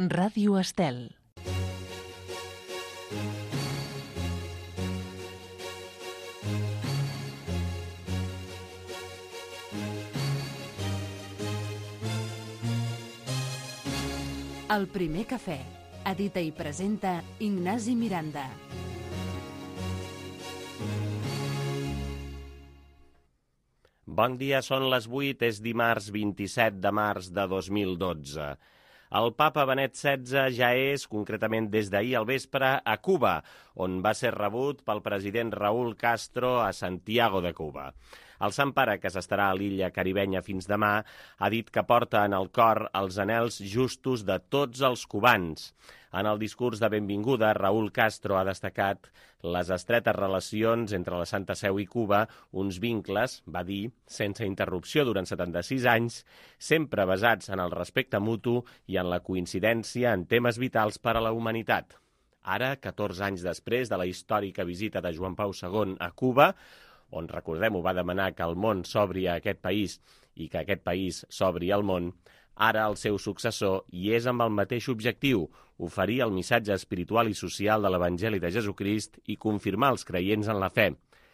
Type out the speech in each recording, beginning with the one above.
Ràdio Estel. El primer cafè. Edita i presenta Ignasi Miranda. Bon dia, són les 8, és dimarts 27 de març de 2012. El papa Benet XVI ja és, concretament des d'ahir al vespre, a Cuba, on va ser rebut pel president Raúl Castro a Santiago de Cuba. El Sant Pare, que s'estarà a l'illa caribenya fins demà, ha dit que porta en el cor els anhels justos de tots els cubans. En el discurs de benvinguda, Raúl Castro ha destacat les estretes relacions entre la Santa Seu i Cuba, uns vincles, va dir, sense interrupció durant 76 anys, sempre basats en el respecte mutu i en la coincidència en temes vitals per a la humanitat. Ara, 14 anys després de la històrica visita de Joan Pau II a Cuba, on, recordem-ho, va demanar que el món s'obri a aquest país i que aquest país s'obri al món, ara el seu successor hi és amb el mateix objectiu, oferir el missatge espiritual i social de l'Evangeli de Jesucrist i confirmar els creients en la fe.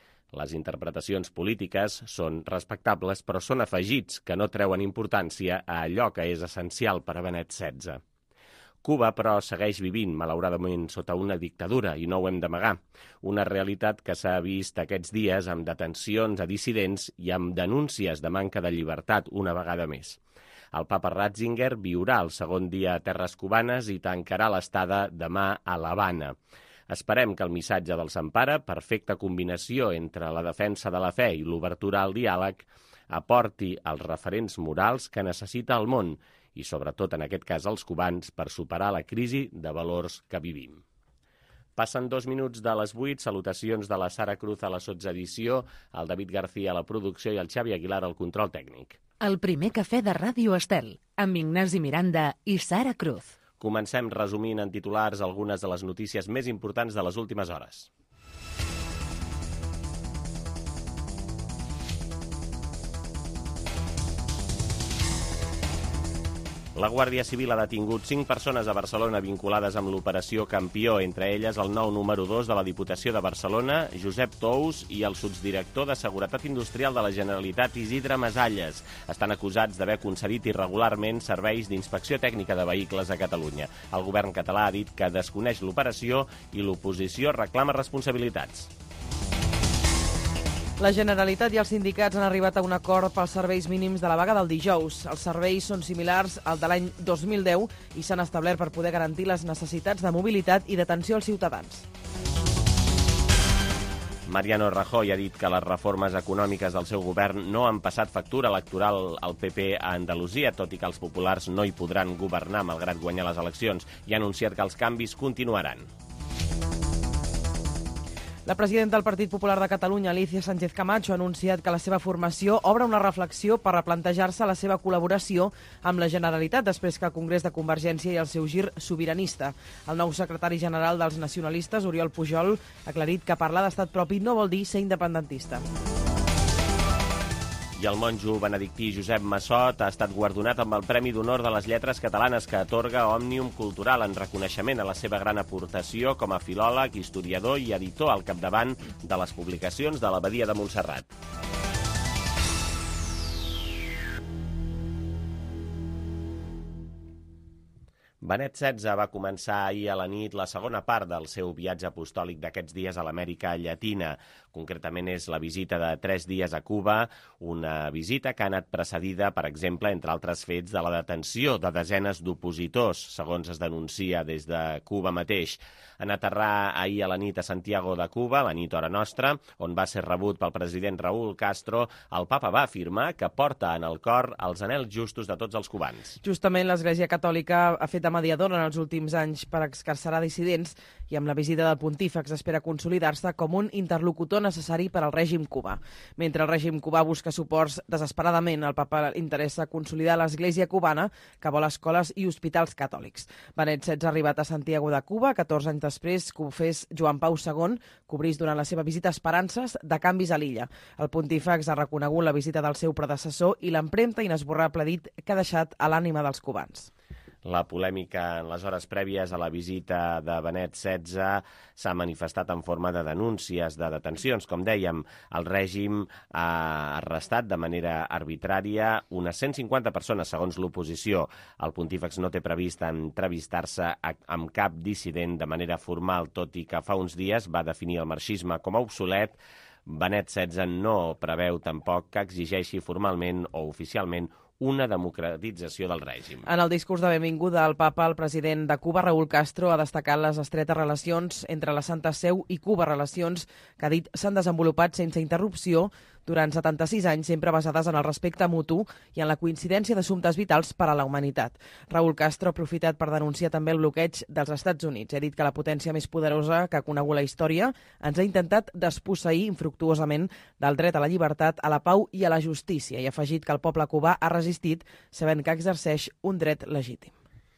Les interpretacions polítiques són respectables, però són afegits que no treuen importància a allò que és essencial per a Benet XVI. Cuba, però, segueix vivint, malauradament, sota una dictadura, i no ho hem d'amagar. Una realitat que s'ha vist aquests dies amb detencions a dissidents i amb denúncies de manca de llibertat una vegada més. El papa Ratzinger viurà el segon dia a terres cubanes i tancarà l'estada demà a l'Havana. Esperem que el missatge del Sant Pare, perfecta combinació entre la defensa de la fe i l'obertura al diàleg, aporti els referents morals que necessita el món, i sobretot en aquest cas els cubans, per superar la crisi de valors que vivim. Passen 2 minuts de les 8, salutacions de la Sara Cruz a la sotsedició, el David García a la producció i el Xavi Aguilar al control tècnic. El primer cafè de Ràdio Estel, amb Ignasi Miranda i Sara Cruz. Comencem resumint en titulars algunes de les notícies més importants de les últimes hores. La Guàrdia Civil ha detingut 5 persones a Barcelona vinculades amb l'operació Campió, entre elles el nou número 2 de la Diputació de Barcelona, Josep Tous, i el sotsdirector de Seguretat Industrial de la Generalitat, Isidre Masalles. Estan acusats d'haver concedit irregularment serveis d'inspecció tècnica de vehicles a Catalunya. El govern català ha dit que desconeix l'operació i l'oposició reclama responsabilitats. La Generalitat i els sindicats han arribat a un acord pels serveis mínims de la vaga del dijous. Els serveis són similars al de l'any 2010 i s'han establert per poder garantir les necessitats de mobilitat i d'atenció als ciutadans. Mariano Rajoy ha dit que les reformes econòmiques del seu govern no han passat factura electoral al PP a Andalusia, tot i que els populars no hi podran governar malgrat guanyar les eleccions, i ha anunciat que els canvis continuaran. La presidenta del Partit Popular de Catalunya, Alicia Sánchez Camacho, ha anunciat que la seva formació obre una reflexió per replantejar-se la seva col·laboració amb la Generalitat després que el Congrés de Convergència i el seu gir sobiranista. El nou secretari general dels nacionalistes, Oriol Pujol, ha aclarit que parlar d'estat propi no vol dir ser independentista. I el monjo benedictí Josep Massot ha estat guardonat amb el Premi d'Honor de les Lletres Catalanes que atorga Òmnium Cultural en reconeixement a la seva gran aportació com a filòleg, historiador i editor al capdavant de les publicacions de l'Abadia de Montserrat. Benet XVI va començar ahir a la nit la segona part del seu viatge apostòlic d'aquests dies a l'Amèrica Llatina. Concretament és la visita de 3 dies a Cuba, una visita que ha anat precedida, per exemple, entre altres fets, de la detenció de desenes d'opositors, segons es denuncia des de Cuba mateix. En aterrar ahir a la nit a Santiago de Cuba, la nit hora nostra, on va ser rebut pel president Raúl Castro, el papa va afirmar que porta en el cor els anhels justos de tots els cubans. Justament l'Església Catòlica ha fet de mediadora en els últims anys per excarcerar dissidents i amb la visita del pontífex espera consolidar-se com un interlocutor necessari per al règim cubà. Mentre el règim cubà busca suports desesperadament, el papa interessa consolidar l'Església cubana, que vol escoles i hospitals catòlics. Benet XVI ha arribat a Santiago de Cuba 14 anys després que ho fes Joan Pau II, cobrís durant la seva visita esperances de canvis a l'illa. El pontífex ha reconegut la visita del seu predecessor i l'empremta inesborrable dit que ha deixat a l'ànima dels cubans. La polèmica en les hores prèvies a la visita de Benet XVI s'ha manifestat en forma de denúncies, de detencions. Com dèiem, el règim ha arrestat de manera arbitrària unes 150 persones, segons l'oposició. El pontífex no té previst entrevistar-se amb cap dissident de manera formal, tot i que fa uns dies va definir el marxisme com a obsolet. Benet XVI no preveu tampoc que exigeixi formalment o oficialment una democratització del règim. En el discurs de benvinguda al papa, el president de Cuba, Raúl Castro, ha destacat les estretes relacions entre la Santa Seu i Cuba, relacions que ha dit s'han desenvolupat sense interrupció durant 76 anys, sempre basades en el respecte mutu i en la coincidència d'assumptes vitals per a la humanitat. Raúl Castro ha aprofitat per denunciar també el bloqueig dels Estats Units. Ha dit que la potència més poderosa que ha conegut la història ens ha intentat desposseir infructuosament del dret a la llibertat, a la pau i a la justícia, i ha afegit que el poble cubà ha resistit sabent que exerceix un dret legítim.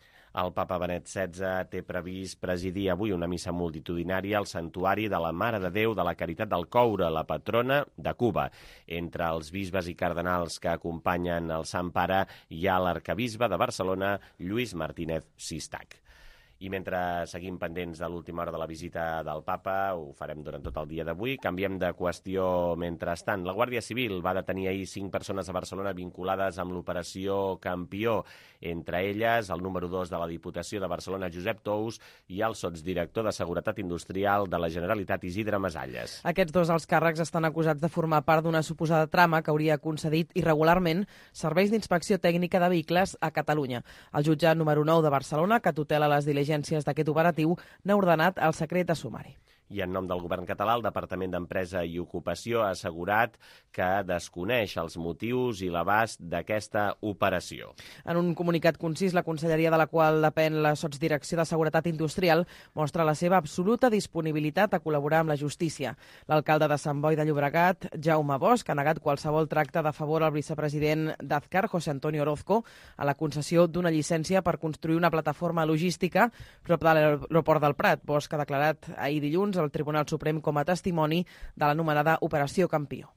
El papa Benet XVI té previst presidir avui una missa multitudinària al santuari de la Mare de Déu de la Caritat del Coure, la patrona de Cuba. Entre els bisbes i cardenals que acompanyen el Sant Pare hi ha l'arcabisbe de Barcelona, Lluís Martínez Sistac. I mentre seguim pendents de l'última hora de la visita del papa, ho farem durant tot el dia d'avui, canviem de qüestió mentrestant. La Guàrdia Civil va detenir ahir 5 persones a Barcelona vinculades amb l'operació Campió, entre elles el número 2 de la Diputació de Barcelona, Josep Tous, i el sotsdirector de Seguretat Industrial de la Generalitat, Isidre Masalles. Aquests dos alts càrrecs estan acusats de formar part d'una suposada trama que hauria concedit irregularment serveis d'inspecció tècnica de vehicles a Catalunya. El jutjat número 9 de Barcelona, que tutela les diligències d'aquest operatiu, n'ha ordenat el secret de sumari. I en nom del govern català, el Departament d'Empresa i Ocupació ha assegurat que desconeix els motius i l'abast d'aquesta operació. En un comunicat concís, la conselleria de la qual depèn la Sotsdirecció de Seguretat Industrial mostra la seva absoluta disponibilitat a col·laborar amb la justícia. L'alcalde de Sant Boi de Llobregat, Jaume Bosch, ha negat qualsevol tracte de favor al vicepresident d'Azcar, José Antonio Orozco, a la concessió d'una llicència per construir una plataforma logística prop de l'aeroport del Prat. Bosch ha declarat ahir dilluns al Tribunal Suprem com a testimoni de l'anomenada Operació Campió.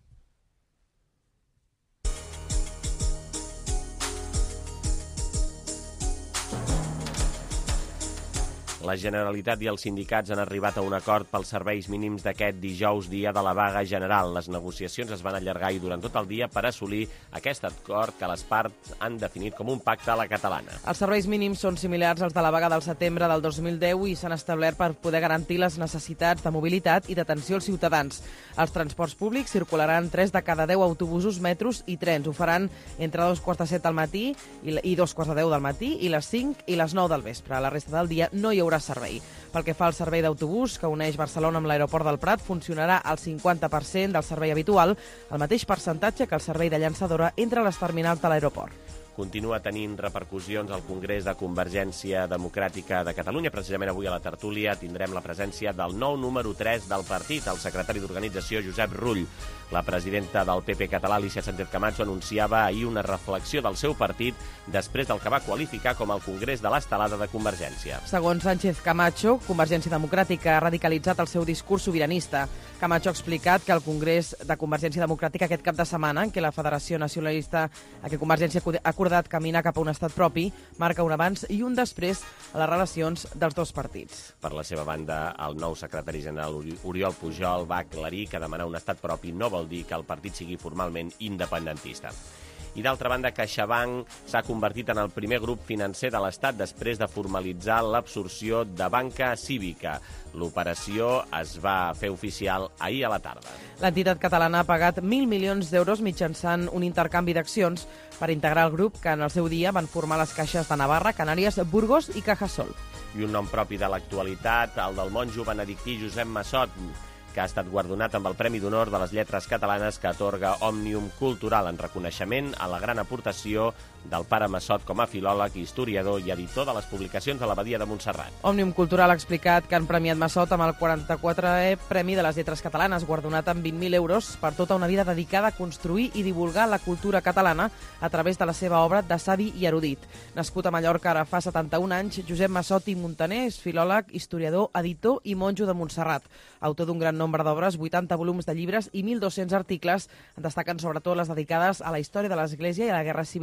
La Generalitat i els sindicats han arribat a un acord pels serveis mínims d'aquest dijous, dia de la vaga general. Les negociacions es van allargar i durant tot el dia per assolir aquest acord que les parts han definit com un pacte a la catalana. Els serveis mínims són similars als de la vaga del setembre del 2010 i s'han establert per poder garantir les necessitats de mobilitat i d'atenció als ciutadans. Els transports públics circularan 3 de cada 10 autobusos, metros i trens. Ho faran entre 2:45 del matí i 2:10 del matí i les 5 i les 9 del vespre. A la resta del dia no hi haurà servei. Pel que fa al servei d'autobús, que uneix Barcelona amb l'aeroport del Prat, funcionarà al 50% del servei habitual, el mateix percentatge que el servei de llançadora entre les terminals de l'aeroport. Continua tenint repercussions al Congrés de Convergència Democràtica de Catalunya. Precisament avui a la tertúlia tindrem la presència del nou número 3 del partit, el secretari d'Organització, Josep Rull. La presidenta del PP català, Alícia Sánchez Camacho, anunciava ahir una reflexió del seu partit després del que va qualificar com el Congrés de l'estelada de Convergència. Segons Sánchez Camacho, Convergència Democràtica ha radicalitzat el seu discurs sobiranista. Camacho ha explicat que el Congrés de Convergència Democràtica aquest cap de setmana, en què la Federació Nacionalista, a què Convergència ha acordat caminar cap a un estat propi, marca un abans i un després a les relacions dels dos partits. Per la seva banda, el nou secretari general Oriol Pujol va aclarir que demanar un estat propi no vol dir que el partit sigui formalment independentista. I d'altra banda, CaixaBank s'ha convertit en el primer grup financer de l'Estat després de formalitzar l'absorció de Banca Cívica. L'operació es va fer oficial ahir a la tarda. L'entitat catalana ha pagat 1.000 milions d'euros mitjançant un intercanvi d'accions per integrar el grup que en el seu dia van formar les caixes de Navarra, Canàries, Burgos i Cajasol. I un nom propi de l'actualitat, el del monjo benedictí Josep Massot, que ha estat guardonat amb el Premi d'Honor de les Lletres Catalanes que atorga Òmnium Cultural en reconeixement a la gran aportació del pare Massot com a filòleg, historiador i editor de les publicacions de l'Abadia de Montserrat. Òmnium Cultural ha explicat que han premiat Massot amb el 44è Premi de les Lletres Catalanes, guardonat amb 20.000 euros per tota una vida dedicada a construir i divulgar la cultura catalana a través de la seva obra de savi i erudit. Nascut a Mallorca ara fa 71 anys, Josep Massot i Montaner és filòleg, historiador, editor i monjo de Montserrat. Autor d'un gran nombre d'obres, 80 volums de llibres i 1.200 articles, en destaquen sobretot les dedicades a la història de l'Església i a la Guerra Civil a Catalunya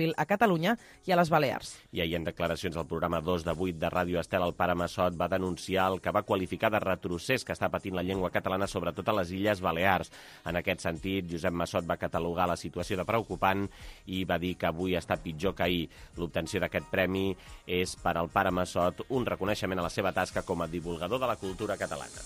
Catalunya i a les Balears. I ahir en declaracions al programa 2 de 8 de Ràdio Estel, el pare Massot va denunciar el que va qualificar de retrocés que està patint la llengua catalana, sobretot a les Illes Balears. En aquest sentit, Josep Massot va catalogar la situació de preocupant i va dir que avui està pitjor que ahir. L'obtenció d'aquest premi és per al pare Massot un reconeixement a la seva tasca com a divulgador de la cultura catalana.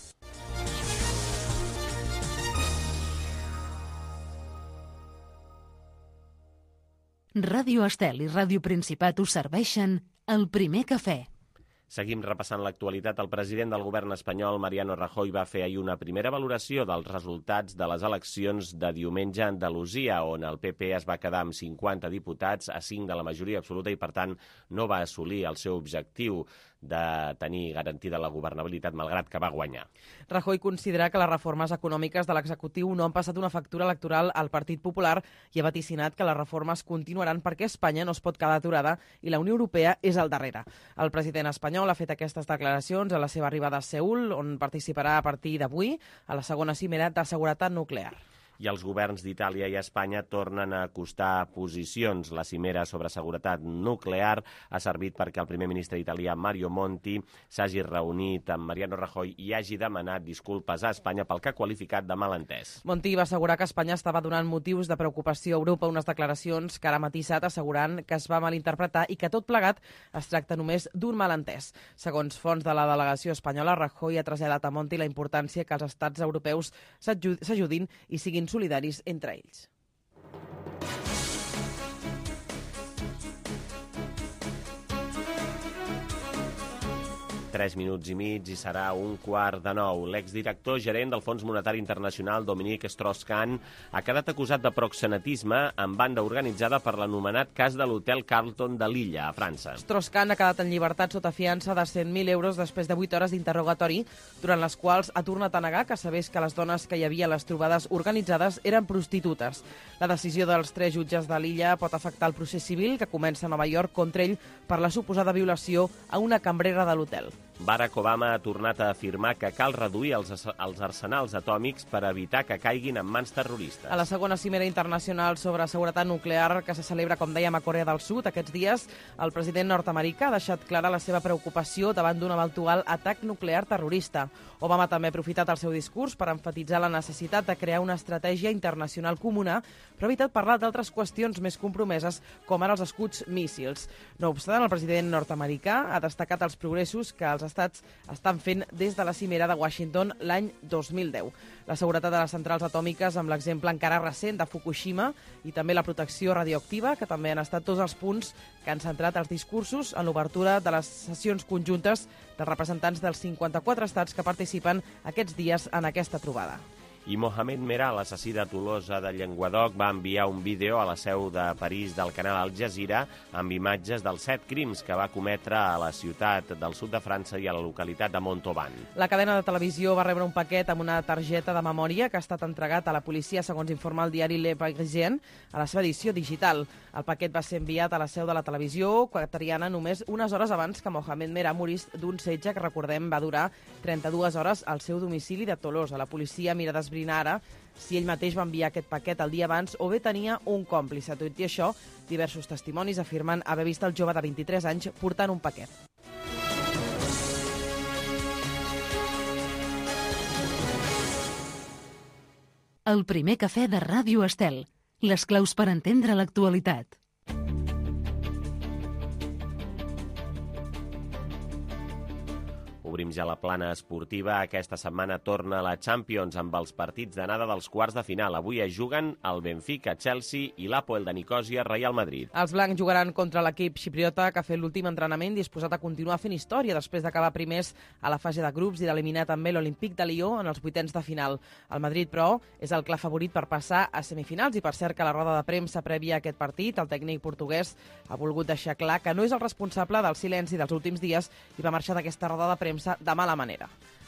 Ràdio Estel i Ràdio Principat us serveixen el primer cafè. Seguim repassant l'actualitat. El president del govern espanyol, Mariano Rajoy, va fer ahir una primera valoració dels resultats de les eleccions de diumenge a Andalusia, on el PP es va quedar amb 50 diputats a 5 de la majoria absoluta i, per tant, no va assolir el seu objectiu de tenir garantida la governabilitat, malgrat que va guanyar. Rajoy considera que les reformes econòmiques de l'executiu no han passat una factura electoral al Partit Popular i ha vaticinat que les reformes continuaran perquè Espanya no es pot quedar aturada i la Unió Europea és al darrere. El president espanyol ha fet aquestes declaracions a la seva arribada a Seül, on participarà a partir d'avui a la segona cimera de seguretat nuclear. I els governs d'Itàlia i Espanya tornen a acostar posicions. La cimera sobre seguretat nuclear ha servit perquè el primer ministre italià Mario Monti s'hagi reunit amb Mariano Rajoy i hagi demanat disculpes a Espanya pel que ha qualificat de malentès. Monti va assegurar que Espanya estava donant motius de preocupació a Europa, unes declaracions que ara ha matisat assegurant que es va malinterpretar i que tot plegat es tracta només d'un malentès. Segons fonts de la delegació espanyola, Rajoy ha traslladat a Monti la importància que els estats europeus s'ajudin i siguin solidaris entre ells. 3 minuts i mig i serà 8:45. L'exdirector gerent del Fons Monetari Internacional, Dominique Strauss-Kahn, ha quedat acusat de proxenetisme en banda organitzada per l'anomenat cas de l'Hotel Carlton de Lilla, a França. Strauss-Kahn ha quedat en llibertat sota fiança de 100.000 euros després de 8 hores d'interrogatori, durant les quals ha tornat a negar que sabés que les dones que hi havia a les trobades organitzades eren prostitutes. La decisió dels 3 jutges de Lilla pot afectar el procés civil que comença a Nova York contra ell per la suposada violació a una cambrera de l'hotel. Barack Obama ha tornat a afirmar que cal reduir els arsenals atòmics per evitar que caiguin en mans terroristes. A la segona cimera internacional sobre seguretat nuclear, que se celebra, com dèiem, a Corea del Sud aquests dies, el president nord-americà ha deixat clara la seva preocupació davant d'un eventual atac nuclear terrorista. Obama també ha aprofitat el seu discurs per emfatitzar la necessitat de crear una estratègia internacional comuna, però ha evitat parlar d'altres qüestions més compromeses, com ara els escuts míssils. No obstant, el president nord-americà ha destacat els progressos que els estats estan fent des de la cimera de Washington l'any 2010. La seguretat de les centrals atòmiques, amb l'exemple encara recent de Fukushima, i també la protecció radioactiva, que també han estat tots els punts que han centrat els discursos en l'obertura de les sessions conjuntes dels representants dels 54 estats que participen aquests dies en aquesta trobada. I Mohamed Merah, l'assassí de Tolosa de Llenguadoc, va enviar un vídeo a la seu de París del canal Al Jazeera amb imatges dels 7 crims que va cometre a la ciutat del sud de França i a la localitat de Montauban. La cadena de televisió va rebre un paquet amb una targeta de memòria que ha estat entregat a la policia, segons informa el diari Le Parisien, a la seva edició digital. El paquet va ser enviat a la seu de la televisió quatariana només unes hores abans que Mohamed Merah morís d'un setge que, recordem, va durar 32 hores al seu domicili de Tolosa. La policia mira d'esbrinar ara si ell mateix va enviar aquest paquet el dia abans o bé tenia un còmplice. Tot i això, diversos testimonis afirmen haver vist el jove de 23 anys portant un paquet. El primer cafè de Ràdio Estel. Les claus per entendre l'actualitat. Obrim ja la plana esportiva. Aquesta setmana torna la Champions amb els partits d'anada dels quarts de final. Avui es juguen el Benfica, Chelsea i l'Apoel de Nicòsia, Real Madrid. Els blancs jugaran contra l'equip xipriota, que ha fet l'últim entrenament disposat a continuar fent història després d'acabar primers a la fase de grups i d'eliminar també l'Olímpic de Lió en els vuitens de final. El Madrid, però, és el clar favorit per passar a semifinals i, per cert, que a la roda de premsa prèvia a aquest partit, el tècnic portuguès ha volgut deixar clar que no és el responsable del silenci dels últims dies i va marxar d'aquesta roda de premsa de mala manera.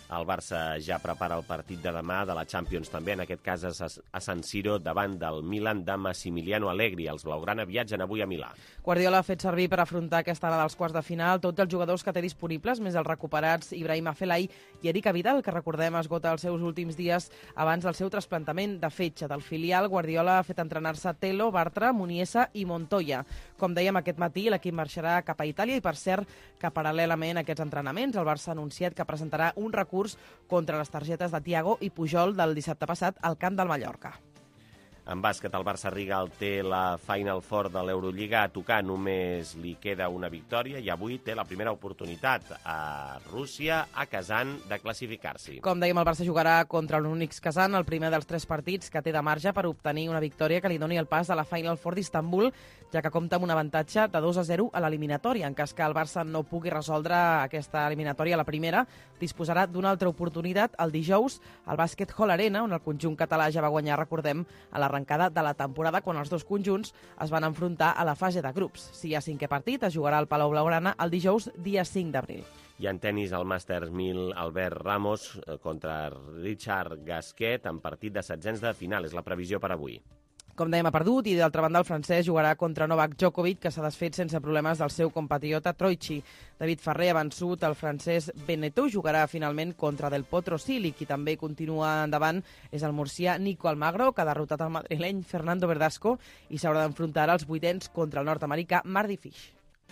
El Barça ja prepara el partit de demà de la Champions també, en aquest cas a San Siro, davant del Milan de Massimiliano Allegri. Els blaugrana viatgen avui a Milà. Guardiola ha fet servir per afrontar aquesta hora dels quarts de final tots els jugadors que té disponibles, més els recuperats Ibrahima Afellay i Eric Vidal, que recordem esgota els seus últims dies abans del seu trasplantament de fetge. Del filial, Guardiola ha fet entrenar-se Telo, Bartra, Muniesa i Montoya. Com dèiem aquest matí, l'equip marxarà cap a Itàlia i, per cert, que paral·lelament a aquests entrenaments, el Barça ha anunciat que presentarà un recurs contra les targetes de Thiago i Pujol del dissabte passat al camp del Mallorca. En bàsquet, el Barça Rigal té la Final Four de l'Eurolliga a tocar, només li queda una victòria i avui té la primera oportunitat a Rússia, a Kazan, de classificar-s'hi. Com dèiem, el Barça jugarà contra l'Unix Kazan, el primer dels 3 partits que té de marge per obtenir una victòria que li doni el pas a la Final Four d'Istanbul, ja que compta amb un avantatge de 2-0 a l'eliminatòria. En cas que el Barça no pugui resoldre aquesta eliminatòria a la primera, disposarà d'una altra oportunitat el dijous al Bàsquet Hall Arena, on el conjunt català ja va guanyar, recordem, a l'arrencada de la temporada, quan els dos conjunts es van enfrontar a la fase de grups. Si hi ha 5è partit, es jugarà al Palau Blaugrana el dijous, dia 5 d'abril. I en tennis, el Masters 1000, Albert Ramos contra Richard Gasquet en partit de setzents de final. És la previsió per avui. Com dèiem, ha perdut, i d'altra banda el francès jugarà contra Novak Djokovic, que s'ha desfet sense problemes del seu compatriota Troicki. David Ferrer ha vençut el francès Beneteau, jugarà finalment contra Del Potro Cilic, i també continua endavant és el murcià Nico Almagro, que ha derrotat el madrileny Fernando Verdasco i s'haurà d'enfrontar als vuitens contra el nord-americà Mardy Fish.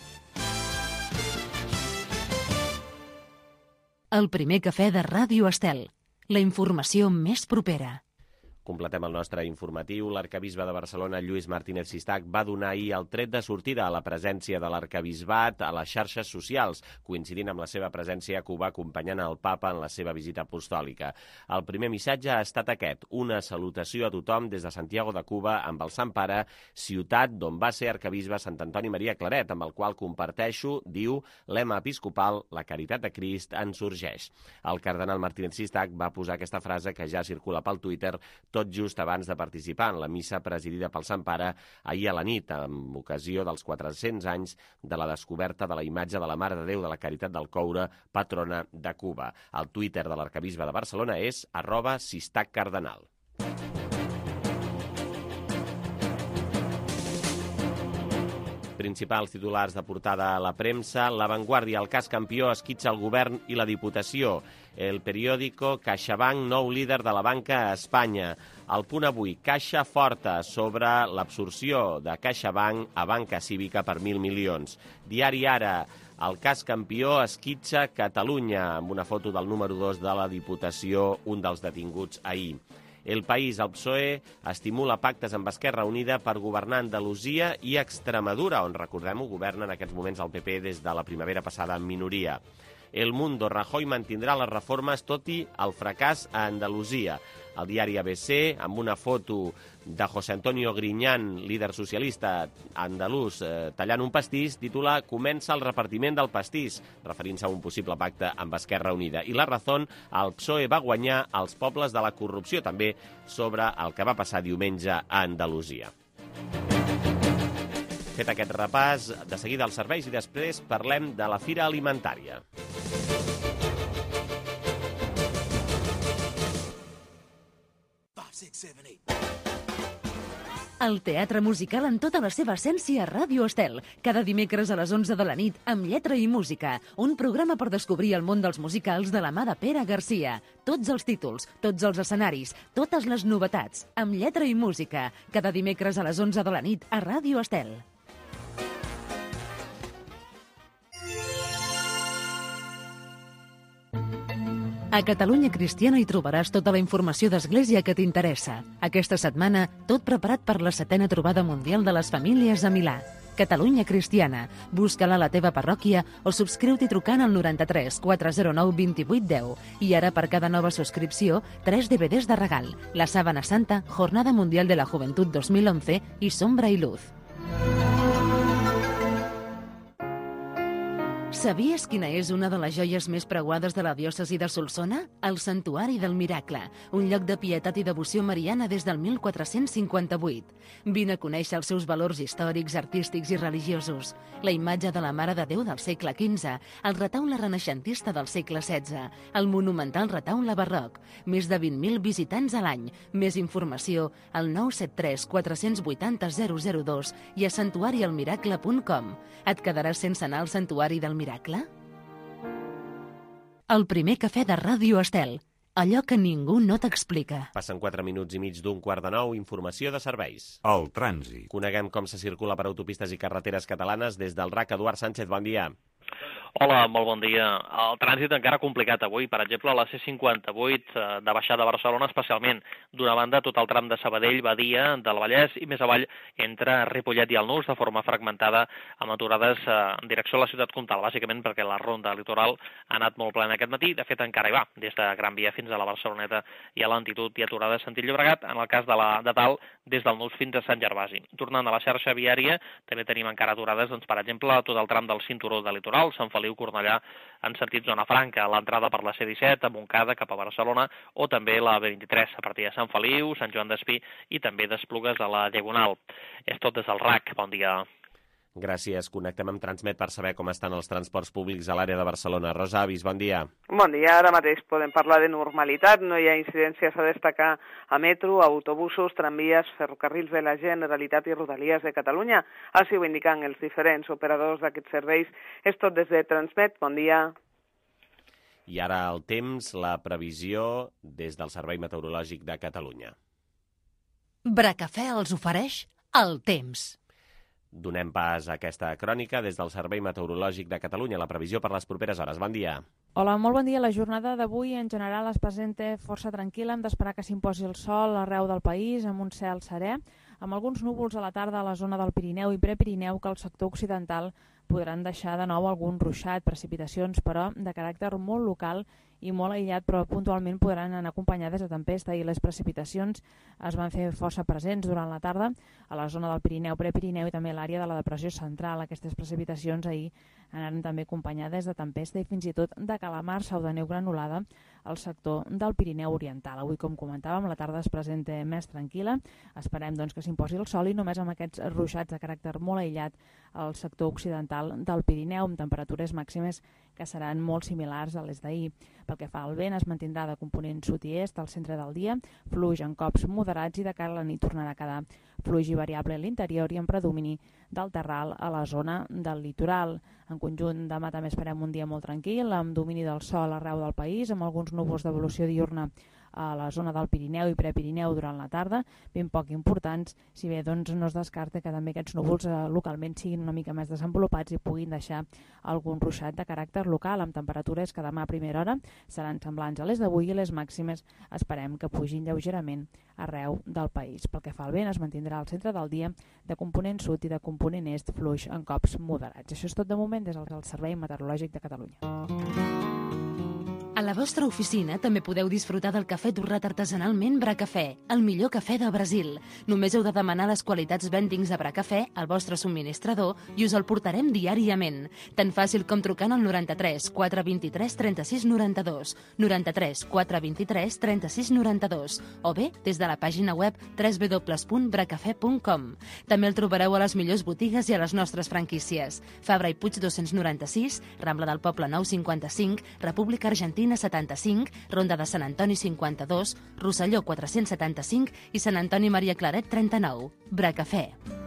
El primer cafè de Ràdio Estel. La informació més propera. Completem el nostre informatiu. L'arcabisbe de Barcelona, Lluís Martínez Sistac, va donar ahir el tret de sortida a la presència de l'arcabisbat a les xarxes socials, coincidint amb la seva presència a Cuba acompanyant el papa en la seva visita apostòlica. El primer missatge ha estat aquest: una salutació a tothom des de Santiago de Cuba amb el Sant Pare, ciutat d'on va ser arcabisbe Sant Antoni Maria Claret, amb el qual comparteixo, diu, lema episcopal, la caritat de Crist ens urgeix. El cardenal Martínez Sistac va posar aquesta frase que ja circula pel Twitter tot just abans de participar en la missa presidida pel Sant Pare ahir a la nit, amb ocasió dels 400 anys de la descoberta de la imatge de la Mare de Déu de la Caritat del Coure, patrona de Cuba. El Twitter de l'arcabisbe de Barcelona és @SistacCardenal. Principals titulars de portada a la premsa: La Vanguardia, el cas Campió esquitxa el govern i la Diputació. El periòdico, CaixaBank, nou líder de la banca a Espanya. El Punt Avui, Caixa forta sobre l'absorció de CaixaBank a banca cívica per 1.000 milions. Diari Ara, el cas Campió esquitxa Catalunya, amb una foto del número 2 de la Diputació, un dels detinguts ahir. El País, el PSOE, estimula pactes amb Esquerra Unida per governar Andalusia i Extremadura, on, recordem-ho, governa en aquests moments el PP des de la primavera passada en minoria. El Mundo, Rajoy mantindrà les reformes tot i el fracàs a Andalusia. El diari ABC, amb una foto de José Antonio Griñán, líder socialista andalús, tallant un pastís, titula "Comença el repartiment del pastís", referint-se a un possible pacte amb Esquerra Unida. I La Razón, el PSOE va guanyar els pobles de la corrupció, també sobre el que va passar diumenge a Andalusia. Fet aquest repàs, de seguida els serveis i després parlem de la Fira Alimentària. El teatre musical en tota la seva essència a Ràdio Estel. Cada dimecres a les 11 de la nit, amb lletra i música. Un programa per descobrir el món dels musicals de la mà de Pere Garcia. Tots els títols, tots els escenaris, totes les novetats, amb lletra i música. Cada dimecres a les 11 de la nit a Ràdio Estel. A Catalunya Cristiana hi trobaràs tota la informació d'Església que t'interessa. Aquesta setmana, tot preparat per la 7a trobada mundial de les famílies a Milà. Catalunya Cristiana. Busca-la a la teva parròquia o subscriu-t'hi trucant al 93 409 28 10. I ara, per cada nova subscripció, 3 DVDs de regal. La Sábana Santa, Jornada Mundial de la Juventud 2011 i Sombra y Luz. Sabies quina és una de les joies més preuades de la diòcesi de Solsona? El Santuari del Miracle, un lloc de pietat i devoció mariana des del 1458. Vine a conèixer els seus valors històrics, artístics i religiosos. La imatge de la Mare de Déu del segle XV, el retaule renaixentista del segle XVI, el monumental retaule barroc, més de 20.000 visitants a l'any. Més informació al 973 480 002 i a santuarialmiracle.com. Et quedaràs sense anar al Santuari del Miracle? El primer cafè de Ràdio Estel. Allò que ningú no t'explica. Passen 4 minuts i mig d'un 8:45, informació de serveis. El trànsit. Coneguem com se circula per autopistes i carreteres catalanes des del RAC. Eduard Sánchez, bon dia. Hola, molt bon dia. El trànsit encara complicat avui. Per exemple, la C58 de baixada a Barcelona, especialment d'una banda tot el tram de Sabadell, Badia, del Vallès i més avall entre Ripollet i el Nus de forma fragmentada amb aturades en direcció a la ciutat comtal, bàsicament perquè la ronda litoral ha anat molt plena aquest matí. De fet, encara hi va, des de Gran Via fins a la Barceloneta i a l'Altitud i aturades a sentit Llobregat, en el cas de Tal, des del Nus fins a Sant Gervasi. Tornant a la xarxa viària, també tenim encara aturades, doncs, per exemple, tot el tram del cinturó de litoral, Sant Feliu, Cornellà, en sentit zona franca, l'entrada per la C17 a Montcada cap a Barcelona, o també la B23 a partir de Sant Feliu, Sant Joan d'Espí i també d'Esplugues a la Diagonal. És tot des del RAC. Bon dia. Gràcies. Connectem amb Transmet per saber com estan els transports públics a l'àrea de Barcelona. Rosa Avis, bon dia. Bon dia. Ara mateix podem parlar de normalitat. No hi ha incidències a destacar a metro, autobusos, tramvies, ferrocarrils de la Generalitat i Rodalies de Catalunya. Així ho indiquen els diferents operadors d'aquests serveis. És tot des de Transmet. Bon dia. I ara el temps, la previsió des del Servei Meteorològic de Catalunya. Bracafè els ofereix el temps. Donem pas a aquesta crònica des del Servei Meteorològic de Catalunya. La previsió per les properes hores. Bon dia. Hola, molt bon dia. La jornada d'avui en general es presenta força tranquil·la. Hem d'esperar que s'imposi el sol arreu del país amb un cel serè, amb alguns núvols a la tarda a la zona del Pirineu i Prepirineu que al sector occidental podran deixar de nou algun ruixat, precipitacions, però de caràcter molt local i molt aïllat, però puntualment podran anar acompanyades de tempesta i les precipitacions es van fer força presents durant la tarda a la zona del Pirineu, Prepirineu i també a l'àrea de la depressió central. Aquestes precipitacions ahir anaren també acompanyades de tempesta i fins i tot de calamarsa o de neu granulada al sector del Pirineu Oriental. Avui, com comentàvem, la tarda es presenta més tranquil·la. Esperem doncs, que s'imposi el sol i només amb aquests ruixats de caràcter molt aïllat al sector occidental del Pirineu, amb temperatures màximes que seran molt similars a les d'ahir. Pel que fa al vent, es mantindrà de component sud i est al centre del dia, fluix en cops moderats i de cara a la nit tornarà a quedar fluix i variable a l'interior i en predomini del terral a la zona del litoral. En conjunt, demà també esperem un dia molt tranquil, amb domini del sol arreu del país, amb alguns núvols d'evolució diurna a la zona del Pirineu i Prepirineu durant la tarda, ben poc importants, si bé doncs, no es descarta que també aquests núvols localment siguin una mica més desenvolupats i puguin deixar algun ruixat de caràcter local, amb temperatures que demà a primera hora seran semblants a les d'avui i les màximes esperem que pugin lleugerament arreu del país. Pel que fa al vent, es mantindrà al centre del dia de component sud i de component est fluix en cops moderats. Això és tot de moment des del Servei Meteorològic de Catalunya. A la vostra oficina també podeu disfrutar del cafè torrat artesanalment Bracafè, el millor cafè del Brasil. Només heu de demanar les qualitats vendings de Bracafè al vostre subministrador i us el portarem diàriament. Tan fàcil com trucant al 93 423 36 92, 93 423 36 92 o bé des de la pàgina web www.bracafè.com. També el trobareu a les millors botigues i a les nostres franquícies. Fabra i Puig 296, Rambla del Poble 955, República Argentina 75, Ronda de Sant Antoni 52, Rosselló 475 i Sant Antoni Maria Claret 39. Bracafè.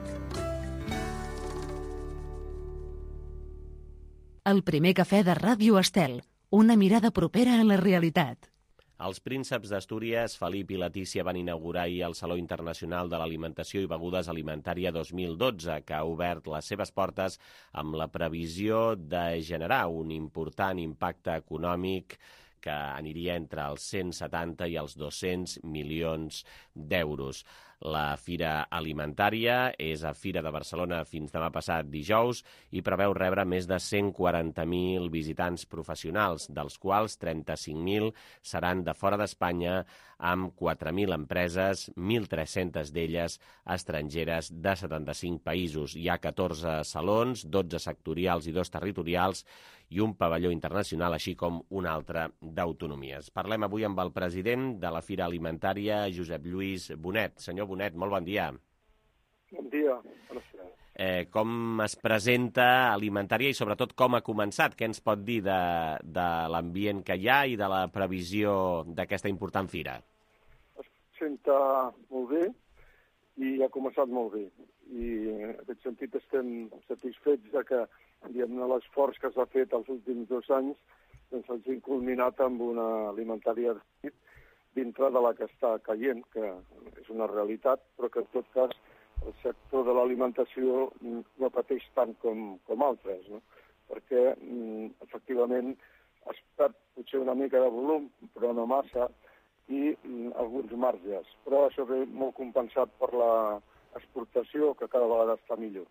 El primer cafè de Ràdio Estel. Una mirada propera a la realitat. Els prínceps d'Astúries, Felip i Letícia, van inaugurar ahir el Saló Internacional de l'Alimentació i Begudes Alimentària 2012, que ha obert les seves portes amb la previsió de generar un important impacte econòmic que aniria entre els 170 i els 200 milions d'euros. la Fira Alimentària. És a Fira de Barcelona fins demà passat dijous i preveu rebre més de 140.000 visitants professionals, dels quals 35.000 seran de fora d'Espanya, amb 4.000 empreses, 1.300 d'elles estrangeres de 75 països. Hi ha 14 salons, 12 sectorials i 2 territorials i un pavelló internacional, així com un altre d'autonomies. Parlem avui amb el president de la Fira Alimentària, Josep Lluís Bonet. Senyor Bonet, molt bon dia. Bon dia, gràcies. Com es presenta Alimentària i sobretot com ha començat? Què ens pot dir de l'ambient que hi ha i de la previsió d'aquesta important fira? Es presenta molt bé i ha començat molt bé. I en aquest sentit estem satisfets de que l'esforç que s'ha fet els últims 2 anys s'hagi culminat amb una alimentària dintre de la que està caient, que és una realitat, però que en tot cas el sector de l'alimentació no pateix tant com altres, no? Perquè efectivament es perd potser una mica de volum, però no massa, i alguns marges. Però això ve molt compensat per l'exportació, que cada vegada està millor.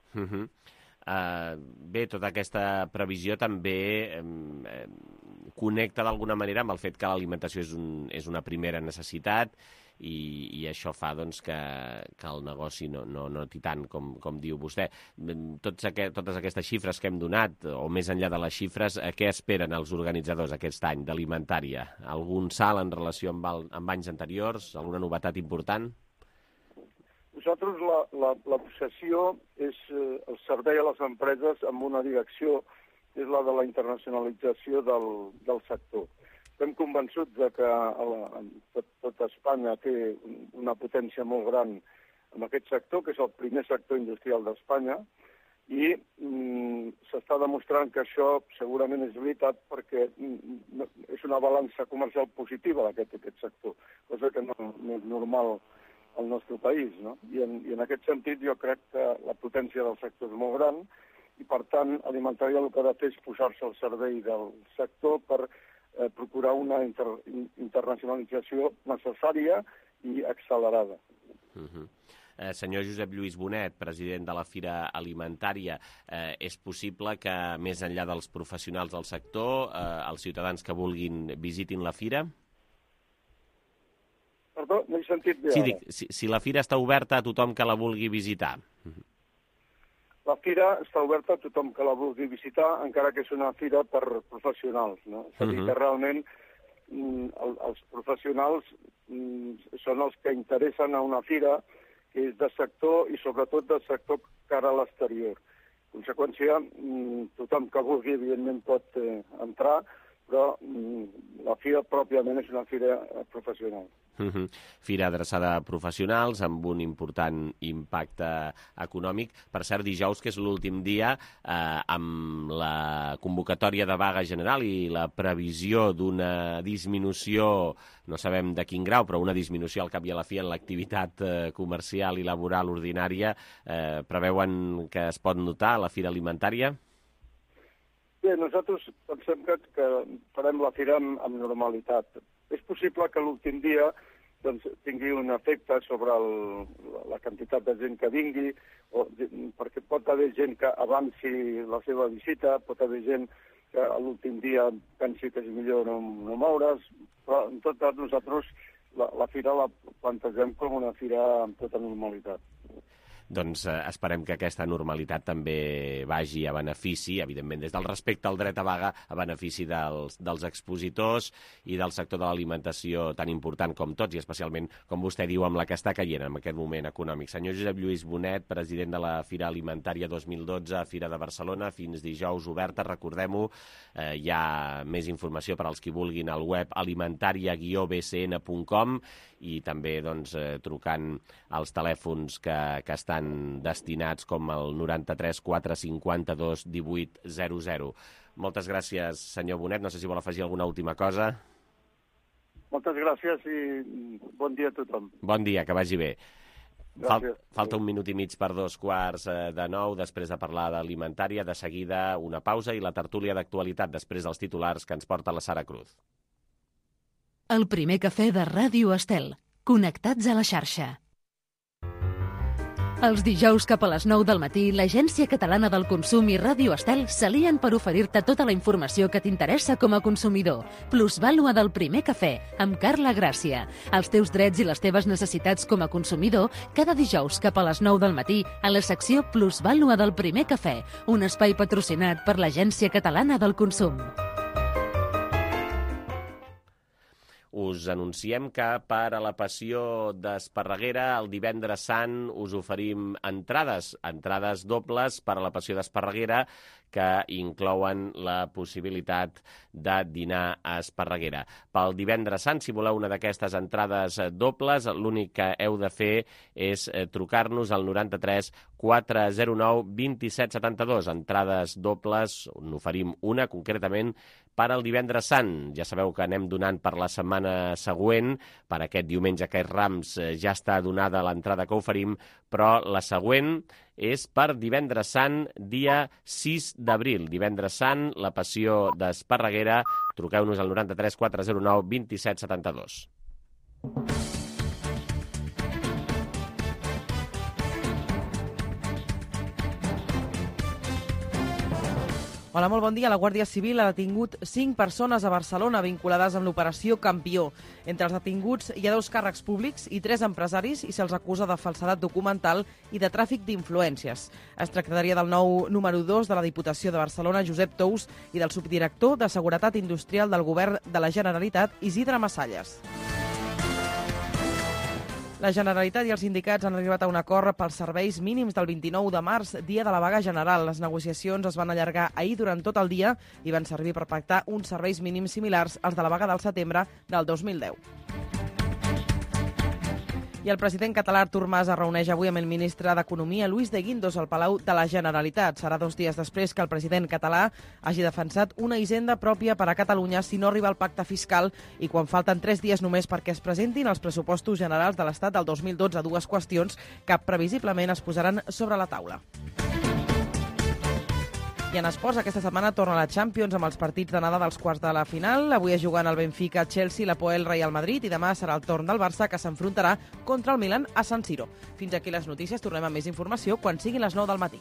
Bé, tota aquesta previsió també connecta d'alguna manera amb el fet que l'alimentació és una primera necessitat i això fa doncs, que el negoci no noti tant, com diu vostè. Totes aquestes xifres que hem donat, o més enllà de les xifres, què esperen els organitzadors aquest any d'Alimentària? Algun salt en relació amb anys anteriors? Alguna novetat important? Nosaltres l'obsessió és el servei a les empreses amb una direcció, que és la de la internacionalització del sector. Estem convençuts de que tot Espanya té una potència molt gran en aquest sector, que és el primer sector industrial d'Espanya, i s'està demostrant que això segurament és veritat perquè és una balança comercial positiva d'aquest sector, cosa que no és normal al nostre país, no? I en aquest sentit jo crec que la potència del sector és molt gran i, per tant, Alimentària el que ha de fer és posar-se al servei del sector per procurar una internacionalització necessària i accelerada. Senyor Josep Lluís Bonet, president de la Fira Alimentària, és possible que, més enllà dels professionals del sector, els ciutadans que vulguin visitin la fira? Perdó, no he sentit bé. Sí, dic, si la fira està oberta a tothom que la vulgui visitar. La fira està oberta a tothom que la vulgui visitar, encara que és una fira per professionals, no? És a dir, que realment els professionals són els que interessen a una fira que és de sector i sobretot de sector cara a l'exterior. En conseqüència, tothom que vulgui, evidentment, pot entrar, però la fira pròpiament és una fira professional. Fira adreçada a professionals amb un important impacte econòmic. Per cert, dijous, que és l'últim dia, amb la convocatòria de vaga general i la previsió d'una disminució, no sabem de quin grau, però una disminució al cap i a la fi en l'activitat comercial i laboral ordinària, preveuen que es pot notar a la Fira Alimentària? Bé, nosaltres pensem que farem la fira amb normalitat. És possible que l'últim dia tingui un efecte sobre la quantitat de gent que vingui, perquè pot haver gent que avanci la seva visita, pot haver gent que a l'últim dia pensi que és millor no moure's, però en tot cas nosaltres la fira la plantegem com una fira amb tota normalitat. Doncs esperem que aquesta normalitat també vagi a benefici, evidentment, des del respecte al dret a vaga, a benefici dels expositors i del sector de l'alimentació tan important com tots, i especialment, com vostè diu, amb la que està caient en aquest moment econòmic. Senyor Josep Lluís Bonet, president de la Fira Alimentària 2012, Fira de Barcelona, fins dijous oberta, recordem-ho. Hi ha més informació per als qui vulguin al web alimentaria-bcn.com i també trucant als telèfons que estan destinats com el 93 452 18 00. Moltes gràcies, senyor Bonet. No sé si vol afegir alguna última cosa. Moltes gràcies i bon dia a tothom. Bon dia, que vagi bé. Falta 1 minut i mig per 8:45, després de parlar d'Alimentària. De seguida una pausa i la tertúlia d'actualitat després dels titulars que ens porta la Sara Cruz. El primer cafè de Ràdio Estel. Connectats a la xarxa. Els dijous cap a les 9 del matí, l'Agència Catalana del Consum i Ràdio Estel s'alien per oferir-te tota la informació que t'interessa com a consumidor. Plusvàlua del primer cafè, amb Carla Gràcia. Els teus drets i les teves necessitats com a consumidor, cada dijous cap a les 9 del matí, a la secció Plusvàlua del primer cafè, un espai patrocinat per l'Agència Catalana del Consum. Us anunciem que per a la Passió d'Esparreguera el divendres sant us oferim entrades dobles per a la Passió d'Esparreguera que inclouen la possibilitat de dinar a Esparreguera. Pel divendres sant, si voleu una d'aquestes entrades dobles, l'únic que heu de fer és trucar-nos al 93 409 27 72. Entrades dobles, n'oferim una concretament per al divendres sant. Ja sabeu que anem donant per la setmana següent, per aquest diumenge que és Rams ja està donada l'entrada que oferim, però la següent és per divendres sant, dia 6 d'abril. Divendres sant, la Passió d'Esparreguera. Truqueu-nos al 93 409 27 72. Hola, molt bon dia. La Guàrdia Civil ha detingut 5 persones a Barcelona vinculades amb l'operació Campió. Entre els detinguts hi ha 2 càrrecs públics i 3 empresaris i se'ls acusa de falsedat documental i de tràfic d'influències. Es tractaria del nou número 2 de la Diputació de Barcelona, Josep Tous, i del subdirector de Seguretat Industrial del Govern de la Generalitat, Isidre Massalles. La Generalitat i els sindicats han arribat a un acord pels serveis mínims del 29 de març, dia de la vaga general. Les negociacions es van allargar ahir durant tot el dia i van servir per pactar uns serveis mínims similars als de la vaga del setembre del 2010. I el president català Artur Mas es reuneix avui amb el ministre d'Economia, Luis de Guindos, al Palau de la Generalitat. Serà 2 dies després que el president català hagi defensat una hisenda pròpia per a Catalunya si no arriba al pacte fiscal i quan falten 3 dies només perquè es presentin els pressupostos generals de l'Estat del 2012, 2 qüestions que previsiblement es posaran sobre la taula. I en esports, aquesta setmana torna la Champions amb els partits d'anada dels quarts de la final. Avui es jugant el Benfica, Chelsea, l'Apoel, Real Madrid i demà serà el torn del Barça que s'enfrontarà contra el Milan a San Siro. Fins aquí les notícies, tornem amb més informació quan siguin les 9 del matí.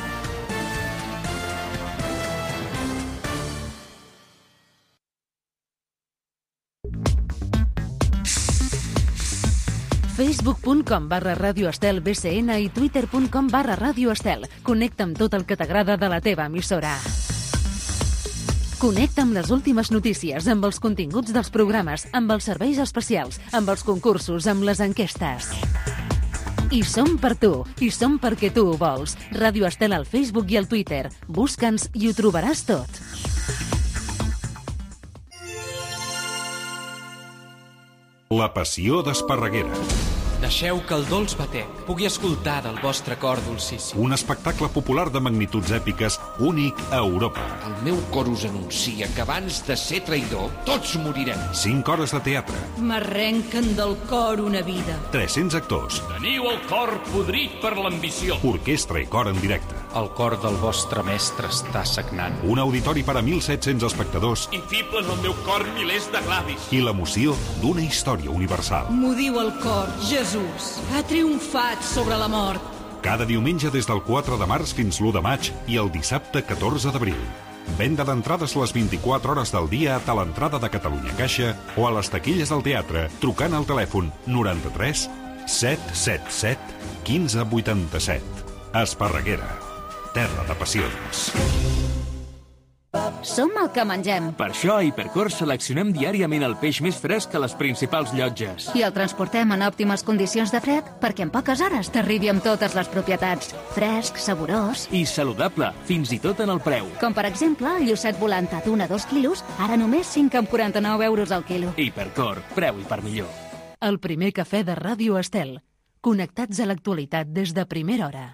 Facebook.com/Ràdio Estel BCN i Twitter.com/Ràdio Estel. Connecta amb tot el que t'agrada de la teva emissora. Connecta amb les últimes notícies, amb els continguts dels programes, amb els serveis especials, amb els concursos, amb les enquestes. I som per tu, i som perquè tu ho vols. Ràdio Estel al Facebook i al Twitter. Busca'ns i ho trobaràs tot. La Passió d'Esparreguera. Deixeu que el dolç batec pugui escoltar del vostre cor dolcíssim. Un espectacle popular de magnituds èpiques únic a Europa. El meu cor us anuncia que abans de ser traïdor, tots morirem. 5 hores de teatre. M'arrenquen del cor una vida. 300 actors. Teniu el cor podrit per l'ambició. Orquestra i cor en directe. El cor del vostre mestre està sagnant. Un auditori per a 1.700 espectadors. I fibles al meu cor milers de glavis. I l'emoció d'una història universal. M'ho diu el cor, Jesús. Ha triomfat sobre la mort. Cada diumenge des del 4 de març fins l'1 de maig i el dissabte 14 d'abril. Venda d'entrades les 24 hores del dia a l'entrada de Catalunya Caixa o a les taquilles del teatre trucant al telèfon 93 777 1587. Esparreguera, terra de passions. Som el que mengem. Per això a Hipercor seleccionem diàriament el peix més fresc a les principals llotges. I el transportem en òptimes condicions de fred perquè en poques hores t'arribi amb totes les propietats. Fresc, saborós... I saludable, fins i tot en el preu. Com per exemple el llucet volantat d'un a 2 quilos, ara només 5,49 euros al quilo. Hipercor, preu i per millor. El primer cafè de Ràdio Estel. Connectats a l'actualitat des de primera hora.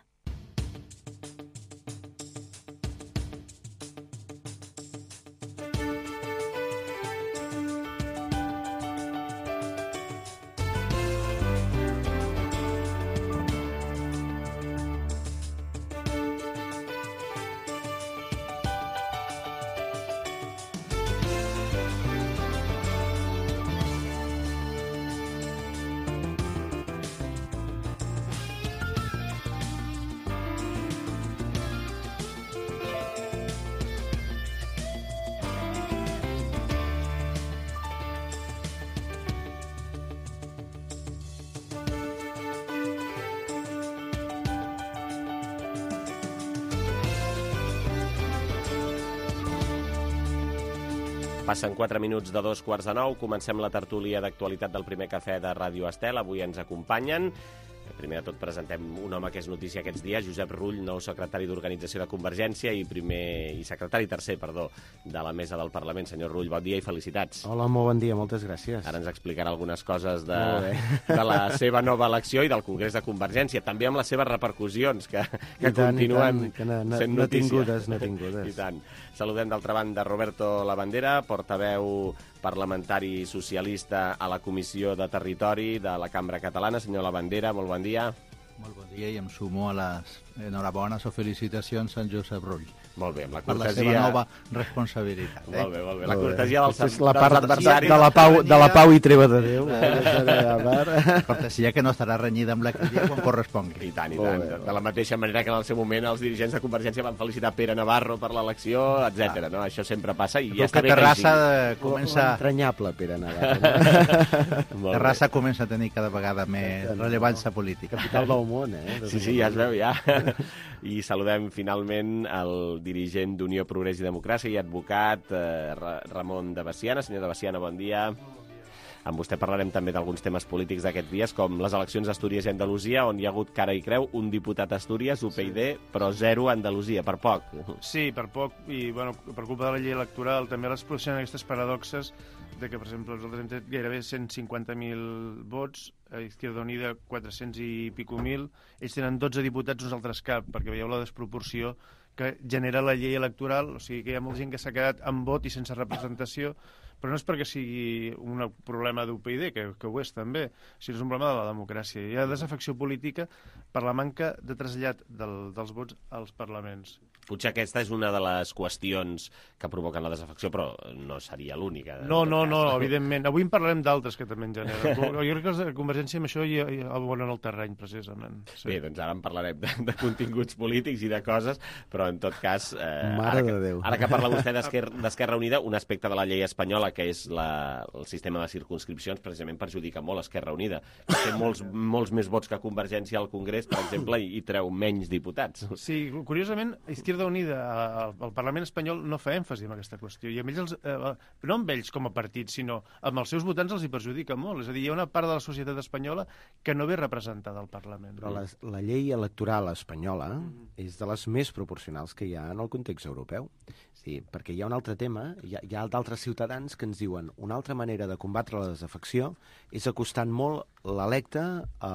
Passen 4 minuts de 8:45. Comencem la tertúlia d'actualitat del primer cafè de Ràdio Estel. Avui ens acompanyen. Primer de tot presentem un home que és notícia aquests dies, Josep Rull, nou secretari d'Organització de Convergència i secretari tercer, de la mesa del Parlament. Senyor Rull, bon dia i felicitats. Hola, molt bon dia, moltes gràcies. Ara ens explicarà algunes coses de la seva nova elecció i del Congrés de Convergència, també amb les seves repercussions, que continuen sent notícies. No tingudes. I tant. Saludem d'altra banda Roberto Labandera, portaveu parlamentari socialista a la Comissió de Territori de la Cambra Catalana. Senyor Labandera, molt bon dia. Molt bon dia i em sumo a les enhorabones o felicitacions a en Josep Rull. Molt bé, amb la per cortesia... la seva nova responsabilitat. Molt bé, molt bé. La cortesia dels la part de la pau i treva de Déu. Cortesia que no estarà renyida amb la crítica quan correspongui. I tant. De la mateixa manera que en el seu moment els dirigents de Convergència van felicitar Pere Navarro per l'elecció, etc. No? Això sempre passa i ja està bé que Terrassa comença... L'entranyable Pere Navarro. Terrassa comença a tenir cada vegada més rellevància política. Capital del món, Sí, ja es veu, ja. I saludem finalment el dirigent d'Unió, Progrés i Democràcia i advocat Ramon de Veciana. Senyor de Veciana, bon dia. Amb vostè parlarem també d'alguns temes polítics d'aquests dies, com les eleccions a Astúries i Andalusia, on hi ha hagut cara i creu, un diputat a Astúries, UPyD, però 0 a Andalusia, per poc. Sí, per poc, i per culpa de la llei electoral també l'explosionen aquestes paradoxes de que, per exemple, nosaltres hem tret gairebé 150.000 vots, a Izquierda Unida 400 i pico mil, ells tenen 12 diputats, nosaltres cap, perquè veieu la desproporció que genera la llei electoral, o sigui que hi ha molta gent que s'ha quedat amb vot i sense representació, però no és perquè sigui un problema d'UPyD, que ho és també, sinó és un problema de la democràcia. Hi ha desafecció política per la manca de trasllat dels vots als parlaments. Potser aquesta és una de les qüestions que provoquen la desafecció, però no seria l'única. No, evidentment. Avui en parlarem d'altres que també en generen. Jo crec que els de Convergència amb això ja abonen el terreny, precisament. Sí. Bé, doncs ara en parlarem de continguts polítics i de coses, però en tot cas... Ara que parla vostè d'Esquerra Unida, un aspecte de la llei espanyola, que és el sistema de circunscripcions, precisament perjudica molt Esquerra Unida. Té molts més vots que Convergència al Congrés, per exemple, i treu menys diputats. Sí, curiosament, Izquierda Unida al Parlament espanyol no fa èmfasi en aquesta qüestió, i amb ells no amb ells com a partit, sinó amb els seus votants els hi perjudica molt. És a dir, hi ha una part de la societat espanyola que no ve representada al Parlament. Però la llei electoral espanyola és de les més proporcionals que hi ha en el context europeu. Sí, perquè hi ha un altre tema, hi ha d'altres ciutadans que ens diuen una altra manera de combatre la desafecció és acostant molt l'electe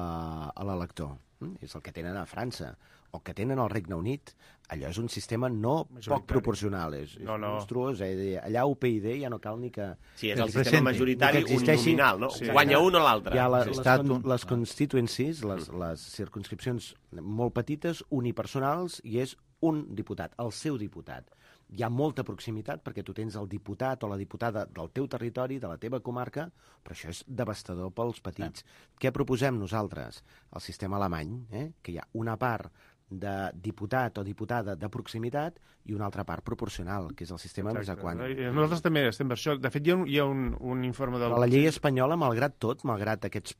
a l'elector. És el que tenen a França o que tenen al Regne Unit. Allò és un sistema poc proporcional, és monstruós. Allà UPyD ja no cal ni que... Sí, és el sistema majoritari uninominal, no? Guanya un o l'altre. Hi ha les constituencies, les circunscripcions molt petites, unipersonals, i és un diputat, el seu diputat. Hi ha molta proximitat perquè tu tens el diputat o la diputada del teu territori, de la teva comarca, però això és devastador pels petits. Què proposem nosaltres? El sistema alemany, que hi ha una part de diputat o diputada de proximitat i una altra part proporcional, que és el sistema més equant. Nosaltres també estem per això. De fet, hi ha un informe del... Però la llei espanyola, malgrat tot, malgrat aquests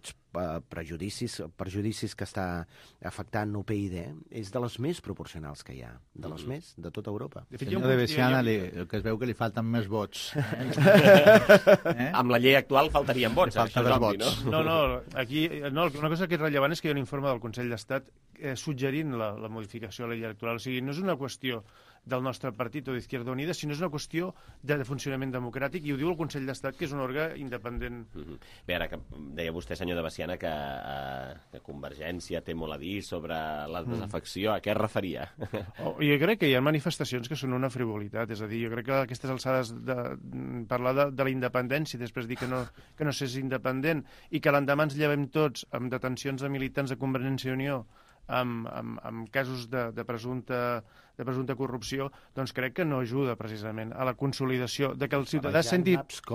prejudicis que està afectant UPyD, és de les més proporcionals que hi ha, de les més de tota Europa. Senyor de Veciana, el que es veu que li falten més vots. Amb la llei actual faltarien vots, això és obvi, no? No, aquí una cosa que és rellevant és que hi ha un informe del Consell d'Estat suggerint la modificació de la llei electoral. O sigui, no és una qüestió del nostre partit o d'Izquierda Unida, sinó és una qüestió de funcionament democràtic, i ho diu el Consell d'Estat, que és un òrgan independent. Bé, ara que deia vostè, senyor de Veciana, que Convergència té molt a dir sobre la desafecció, a què es referia? Jo crec que hi ha manifestacions que són una frivolitat, és a dir, jo crec que a aquestes alçades parlar de la independència i després dir que no s'és independent i que l'endemà ens llevem tots amb detencions de militants de Convergència i Unió amb casos de presumpta corrupció, doncs crec que no ajuda precisament a la consolidació de que el ciutadà senti...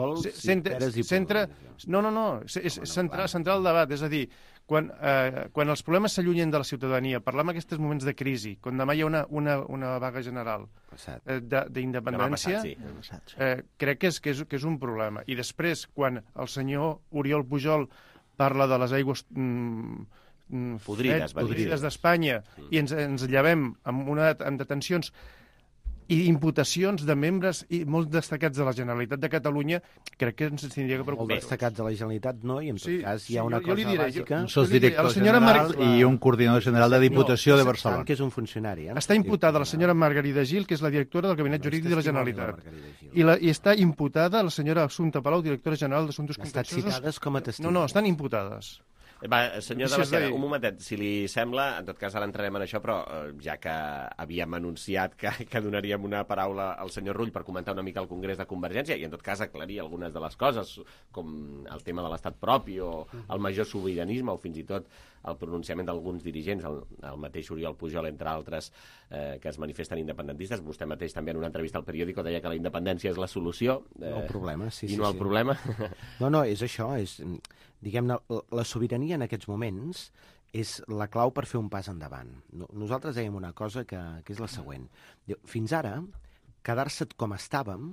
És centrar el debat, és a dir, quan els problemes s'allunyen de la ciutadania, parlar en aquests moments de crisi, quan demà hi ha una vaga general d'independència, crec que és un problema. I després, quan el senyor Oriol Pujol parla de les aigües podrides d'Espanya i ens llevem amb detencions i imputacions de membres i molt destacats de la Generalitat de Catalunya, crec que ens tindria que preocupar. Molt destacats de la Generalitat, no, i en tot cas hi ha una cosa bàsica... Un director general i un coordinador general de Diputació de Barcelona. Que és un funcionari. Està imputada la senyora Margarida Gil, que és la directora del Gabinet Jurídic de la Generalitat. I està imputada la senyora Assumpta Palau, directora general d'Assumptes Contenciosos. Estan citades com a testigo. No, estan imputades. Va, senyor de Bastiana, un momentet, si li sembla, en tot cas ara entrarem en això, però ja que havíem anunciat que donaríem una paraula al senyor Rull per comentar una mica el Congrés de Convergència i en tot cas aclarir algunes de les coses, com el tema de l'estat propi o el major sobiranisme o fins i tot el pronunciament d'alguns dirigents, el mateix Oriol Pujol, entre altres, que es manifesten independentistes. Vostè mateix també en una entrevista al periòdico deia que la independència és la solució. El problema, sí. I no el problema. No, és això, és... Diguem-ne, la sobirania en aquests moments és la clau per fer un pas endavant. Nosaltres dèiem una cosa que és la següent. Fins ara, quedar-se com estàvem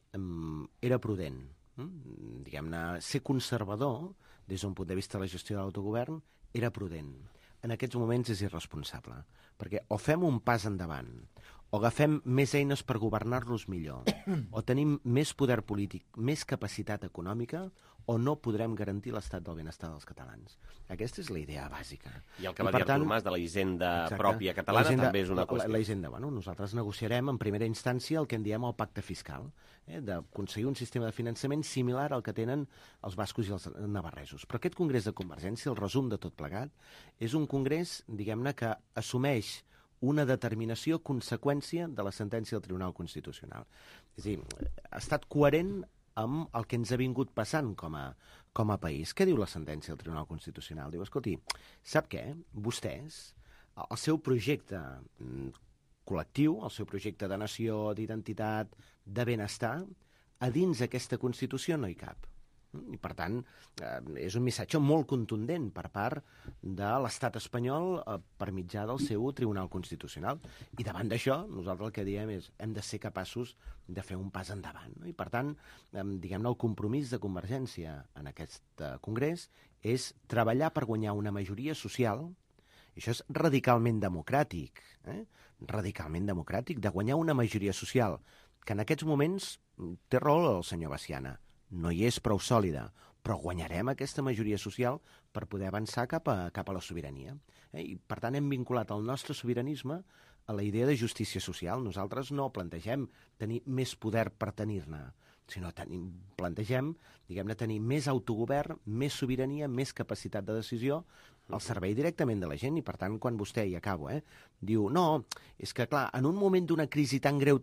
era prudent. Diguem-ne, ser conservador, des d'un punt de vista de la gestió de l'autogovern, era prudent. En aquests moments és irresponsable, perquè o fem un pas endavant, o agafem més eines per governar-nos millor, o tenim més poder polític, més capacitat econòmica, o no podrem garantir l'estat del benestar dels catalans. Aquesta és la idea bàsica. I el que va dir Artur Mas de la hisenda pròpia catalana també és una qüestió. La hisenda, nosaltres negociarem en primera instància el que en diem el pacte fiscal, d'aconseguir un sistema de finançament similar al que tenen els bascos i els navarresos. Però aquest Congrés de Convergència, el resum de tot plegat, és un congrés, diguem-ne, que assumeix una determinació conseqüència de la sentència del Tribunal Constitucional. És a dir, ha estat coherent amb el que ens ha vingut passant com a país. Què diu la sentència del Tribunal Constitucional? Diu, escolti, sap què? Vostès, el seu projecte col·lectiu, el seu projecte de nació, d'identitat, de benestar, a dins aquesta Constitució no hi cap. I, per tant, és un missatge molt contundent per part de l'estat espanyol per mitjà del seu Tribunal Constitucional. I davant d'això, nosaltres el que diem és hem de ser capaços de fer un pas endavant. I, per tant, diguem-ne, el compromís de Convergència en aquest congrés és treballar per guanyar una majoria social. Això és radicalment democràtic, radicalment democràtic, de guanyar una majoria social, que en aquests moments té raó el senyor Bastiana. No hi és prou sòlida, però guanyarem aquesta majoria social per poder avançar cap a la sobirania. I, per tant, hem vinculat el nostre sobiranisme a la idea de justícia social. Nosaltres no plantegem tenir més poder per tenir-ne, sinó plantegem, diguem-ne, tenir més autogovern, més sobirania, més capacitat de decisió al servei directament de la gent. I, per tant, quan vostè, i acabo, diu, no, és que, clar, en un moment d'una crisi tan greu,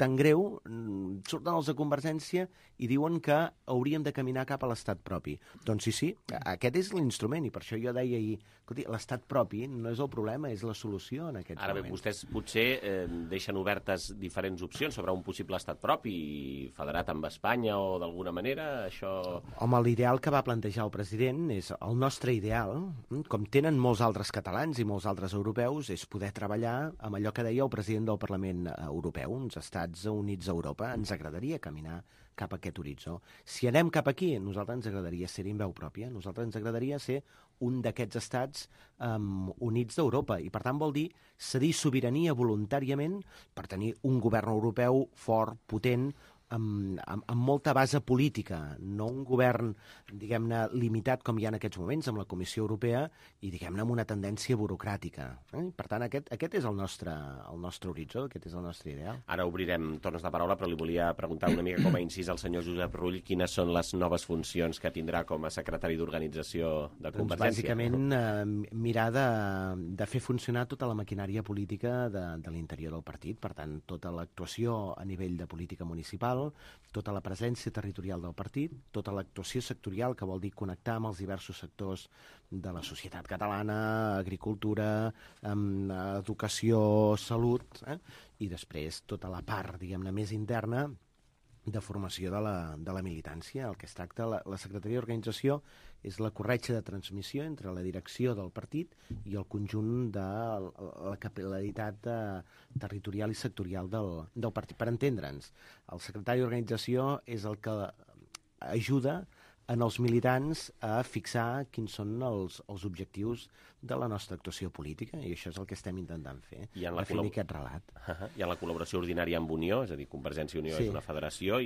surten els de Convergència i diuen que hauríem de caminar cap a l'estat propi. Doncs sí, aquest és l'instrument, i per això jo deia ahir, escolti, l'estat propi no és el problema, és la solució en aquests moments. Ara bé, vostès potser deixen obertes diferents opcions sobre un possible estat propi federat amb Espanya o d'alguna manera, això... Home, l'ideal que va plantejar el president és el nostre ideal, com tenen molts altres catalans i molts altres europeus, és poder treballar amb allò que deia el president del Parlament Europeu, uns Estats Units a Europa. Ens agradaria caminar cap a aquest horitzó. Si anem cap aquí, a nosaltres ens agradaria ser-hi en veu pròpia, a nosaltres ens agradaria ser un d'aquests estats units d'Europa, i per tant vol dir cedir sobirania voluntàriament per tenir un govern europeu fort, potent, amb molta base política, no un govern, diguem-ne, limitat com hi ha en aquests moments amb la Comissió Europea i, diguem-ne, amb una tendència burocràtica. Per tant, aquest és el nostre horitzó, aquest és el nostre ideal. Ara obrirem torns de paraula, però li volia preguntar una mica com a incís al senyor Josep Rull quines són les noves funcions que tindrà com a secretari d'Organització de Convergència. Doncs, bàsicament, mirar de fer funcionar tota la maquinària política de l'interior del partit. Per tant, tota l'actuació a nivell de política municipal, tota la presència territorial del partit, tota l'actuació sectorial, que vol dir connectar amb els diversos sectors de la societat catalana, agricultura, educació, salut, i després tota la part, diguem-ne, més interna de formació de la militància. El que es tracta, la Secretaria d'Organització és la corretja de transmissió entre la direcció del partit i el conjunt de la capil·laritat territorial i sectorial del partit. Per entendre'ns, el secretari d'Organització és el que ajuda en els militants a fixar quins són els objectius de la nostra actuació política, i això és el que estem intentant fer, definir aquest relat. Hi ha la col·laboració ordinària amb Unió, és a dir, Convergència i Unió és una federació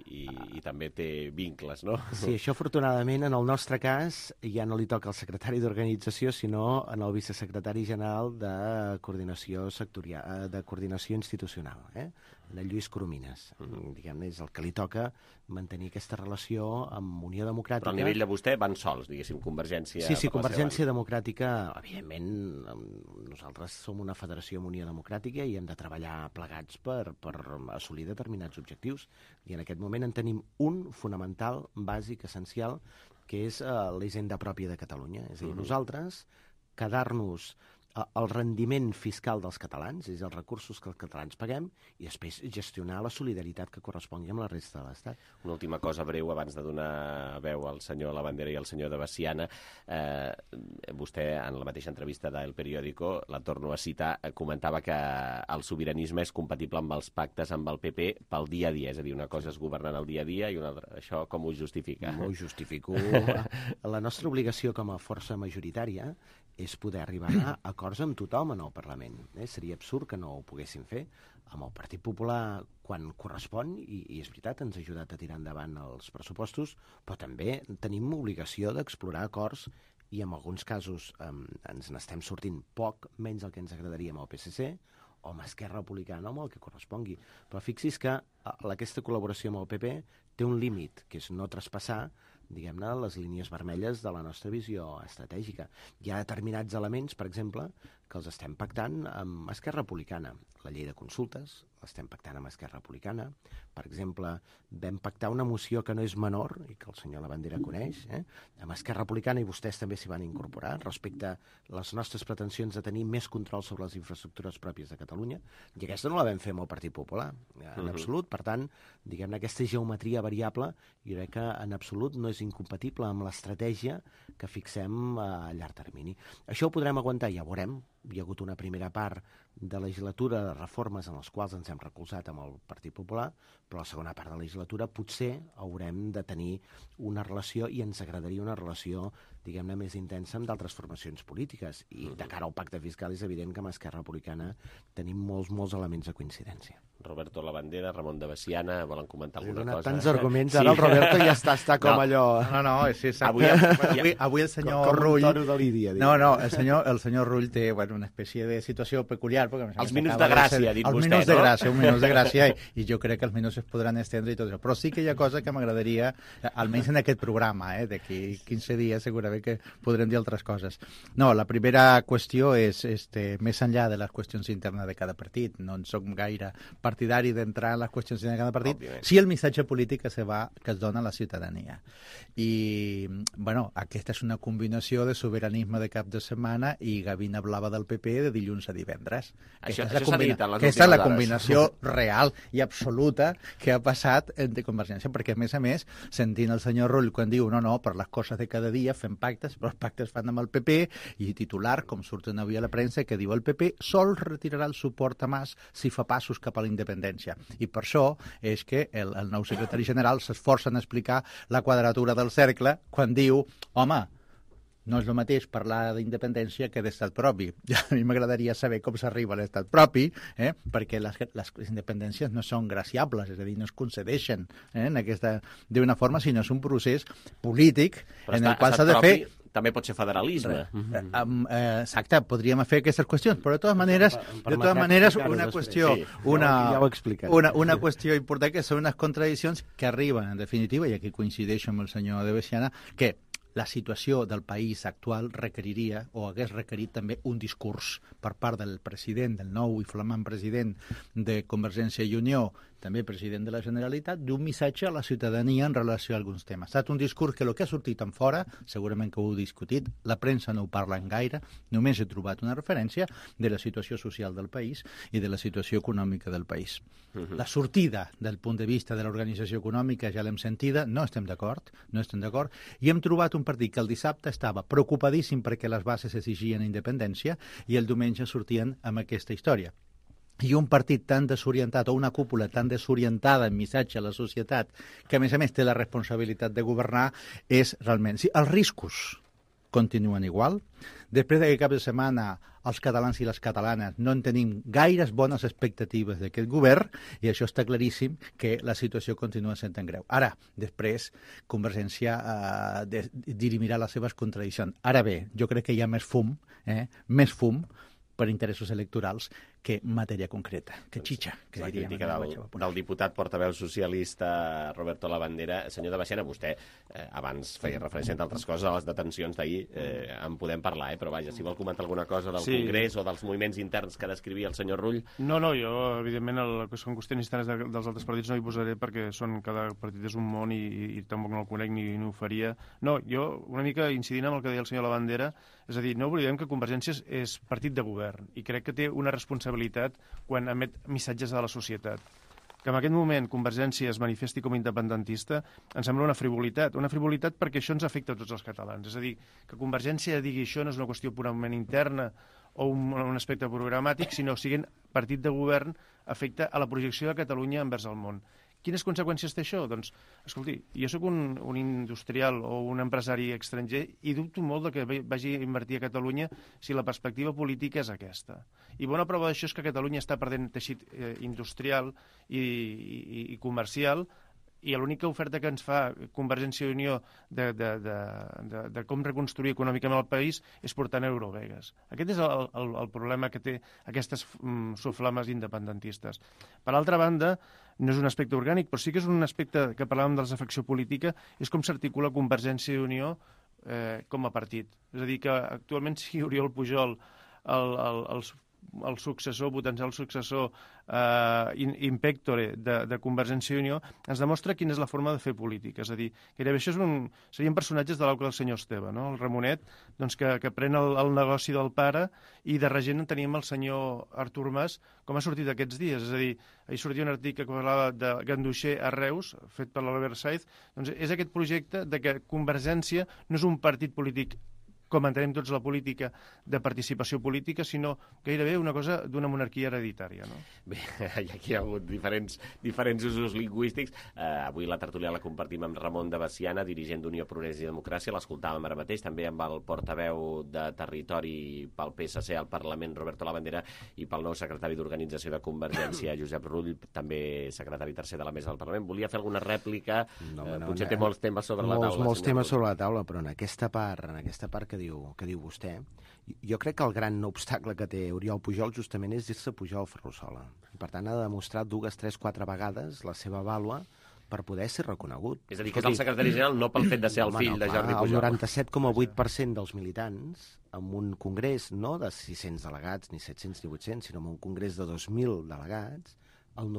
i també té vincles, no? Sí, això afortunadament en el nostre cas ja no li toca al secretari d'organització, sinó en el vicesecretari general de coordinació sectorial, de coordinació institucional, en el Lluís Coromines. Diguem-ne, és el que li toca mantenir aquesta relació amb Unió Democràtica. Però a nivell de vostè van sols, diguéssim, Convergència... Sí, Convergència Democràtica, evidentment, nosaltres som una federació amb Unió Democràtica i hem de treballar plegats per assolir determinats objectius. I en aquest moment en tenim un fonamental, bàsic, essencial, que és la hisenda pròpia de Catalunya. És a dir, nosaltres quedar-nos el rendiment fiscal dels catalans, és els recursos que els catalans paguem, i després gestionar la solidaritat que correspongui amb la resta de l'Estat. Una última cosa breu abans de donar veu al senyor Labandera i al senyor de Veciana. Vostè, en la mateixa entrevista d'El Periódico, la torno a citar, comentava que el sobiranisme és compatible amb els pactes amb el PP pel dia a dia, és a dir, una cosa és governar el dia a dia i una altra. Això com ho justifica? No ho justifico. La nostra obligació com a força majoritària és poder arribar a acords amb tothom en el Parlament. Seria absurd que no ho poguéssim fer. Amb el Partit Popular, quan correspon, i és veritat, ens ha ajudat a tirar endavant els pressupostos, però també tenim obligació d'explorar acords i en alguns casos ens n'estem sortint poc, menys el que ens agradaria amb el PSC, o amb Esquerra Republicana, o amb el que correspongui. Però fixi's que aquesta col·laboració amb el PP té un límit, que és no traspassar, diguem-ne, les línies vermelles de la nostra visió estratègica. Hi ha determinats elements, per exemple, que els estem pactant amb Esquerra Republicana. La llei de consultes l'estem pactant amb Esquerra Republicana. Per exemple, vam pactar una moció que no és menor, i que el senyor Labandera coneix, amb Esquerra Republicana, i vostès també s'hi van incorporar, respecte a les nostres pretensions de tenir més control sobre les infraestructures pròpies de Catalunya, i aquesta no la vam fer amb el Partit Popular, en absolut. Per tant, diguem-ne, aquesta geometria variable, jo crec que en absolut no és incompatible amb l'estratègia que fixem a llarg termini. Això ho podrem aguantar, ja ho veurem. Hi ha hagut una primera part de legislatura de reformes en les quals ens hem recolzat amb el Partit Popular, però la segona part de la legislatura potser haurem de tenir una relació, i ens agradaria una relació, diguem-ne, més intensa amb d'altres formacions polítiques. I de cara al pacte fiscal és evident que amb Esquerra Republicana tenim molts elements de coincidència. Roberto Labandera, Ramon de Veciana, volen comentar alguna cosa? Tants arguments, ara el Roberto ja està com allò... No, sí, avui el senyor Rull... Com un toro de Lídia. El senyor Rull té una espècie de situació peculiar. Els minuts de gràcia, ha dit vostè, no? Els minuts de gràcia, i jo crec que els minuts es podran estendre i tot això. Però sí que hi ha cosa que m'agradaria, almenys en aquest programa, d'aquí 15 dies segurament que podrem dir altres coses. No, la primera qüestió és, més enllà de les qüestions internes de cada partit, no en soc gaire partidari d'entrar en les qüestions de cada partit, sí el missatge polític que es dona a la ciutadania. I, aquesta és una combinació de sobiranisme de cap de setmana i gavina blava del PP de dilluns a divendres. Aquesta és la combinació real i absoluta que ha passat entre Convergència, perquè, a més, sentint el senyor Rull quan diu no, per les coses de cada dia fem pactes, però els pactes fan amb el PP, i titular, com surten avui a la premsa, que diu el PP sol retirarà el suport a Mas si fa passos cap a la independència. I per això és que el nou secretari general s'esforça en explicar la quadratura del cercle quan diu, home, no és el mateix parlar d'independència que d'estat propi. A mi m'agradaria saber com s'arriba a l'estat propi, perquè les independències no són graciables, és a dir, no es concedeixen d'una forma, sinó és un procés polític en el qual s'ha de fer... També pot ser federalisme. Exacte, podríem fer aquestes qüestions, però de totes maneres una qüestió important, que són unes contradiccions que arriben, en definitiva, i aquí coincideixo amb el senyor de Veciana, que la situació del país actual requeriria, o hagués requerit també, un discurs per part del president, del nou i flamant president de Convergència i Unió, també president de la Generalitat, d'un missatge a la ciutadania en relació a alguns temes. Ha estat un discurs que el que ha sortit en fora, segurament que ho heu discutit, la premsa no ho parla en gaire, només he trobat una referència de la situació social del país i de la situació econòmica del país. La sortida del punt de vista de l'organització econòmica ja l'hem sentida, no estem d'acord, i hem trobat un partit que el dissabte estava preocupadíssim perquè les bases exigien independència i el diumenge sortien amb aquesta història. i un partit tan desorientat o una cúpula tan desorientada en missatge a la societat que, a més, té la responsabilitat de governar, és realment... Sí, els riscos continuen igual. Després d'aquest cap de setmana, els catalans i les catalanes no en tenim gaires bones expectatives d'aquest govern i això està claríssim que la situació continua sent tan greu. Ara, després, Convergència dirimirà les seves contradiccions. Ara bé, jo crec que hi ha més fum per interessos electorals que matèria concreta, que xitxa. Que la crítica del diputat portaveu socialista Roberto Labandera. Senyor de Baixena, vostè abans feia referència a altres coses, a les detencions d'ahir, en podem parlar, però vaja, si vol comentar alguna cosa del Congrés o dels moviments interns que descrivia el senyor Rull. No, jo, evidentment, que són qüestions internes dels altres partits no hi posaré perquè cada partit és un món i tampoc no el conec ni ho faria. No, jo una mica incidint amb el que deia el senyor Labandera, és a dir, no oblidem que Convergència és partit de govern i crec que té una responsabilitat quan emet missatges a la societat. Que en aquest moment Convergència es manifesti com a independentista em sembla una frivolitat perquè això ens afecta a tots els catalans. És a dir, que Convergència digui això no és una qüestió purament interna o un aspecte programàtic, sinó siguent partit de govern afecta a la projecció de Catalunya envers el món. Quines conseqüències té això? Doncs, escolti, jo sóc un industrial o un empresari estranger i dubto molt de que vagi a invertir a Catalunya si la perspectiva política és aquesta. I bona prova d'això és que Catalunya està perdent teixit industrial i comercial i l'única oferta que ens fa Convergència i Unió de com reconstruir econòmicament el país és portant Eurovegas. Aquest és el problema que té aquestes soflames independentistes. Per altra banda, no és un aspecte orgànic, però sí que és un aspecte que parlàvem de la desafecció política, és com s'articula Convergència i Unió com a partit. És a dir, que actualment si Oriol Pujol, el successor, potencial successor in pectore de Convergència i Unió, ens demostra quina és la forma de fer política. És a dir, gairebé això serien personatges de l'auca del senyor Esteve, no? El Ramonet, doncs, que pren el negoci del pare, i de regent teníem el senyor Artur Mas, com ha sortit aquests dies. És a dir, ahir sortia un article que parlava de Ganduxer a Reus, fet per l'Albert Saiz. Doncs és aquest projecte de que Convergència no és un partit polític com entenem tots la política, de participació política, sinó gairebé una cosa d'una monarquia hereditària, no? Bé, aquí hi ha hagut diferents usos lingüístics. Avui la tertúlia la compartim amb Ramon de Baciana, dirigent d'Unió, Progrés i Democràcia. L'escoltàvem ara mateix, també amb el portaveu de Territori pel PSC al Parlament, Roberto Labandera, i pel nou secretari d'Organització de Convergència, Josep Rull, també secretari tercer de la Mesa del Parlament. Volia fer alguna rèplica? Potser té molts temes sobre la taula. Molts temes sobre la taula, però en aquesta part que diu vostè, jo crec que el gran obstacle que té Oriol Pujol justament és dir-se Pujol Ferrusola. Per tant, ha demostrat 2, 3, 4 vegades la seva vàlua per poder ser reconegut. És a dir, que és el secretari general no pel fet de ser el fill de Jordi Pujol. El 97,8% dels militants, amb un congrés no de 600 delegats, ni 700 ni 800, sinó amb un congrés de 2.000 delegats, el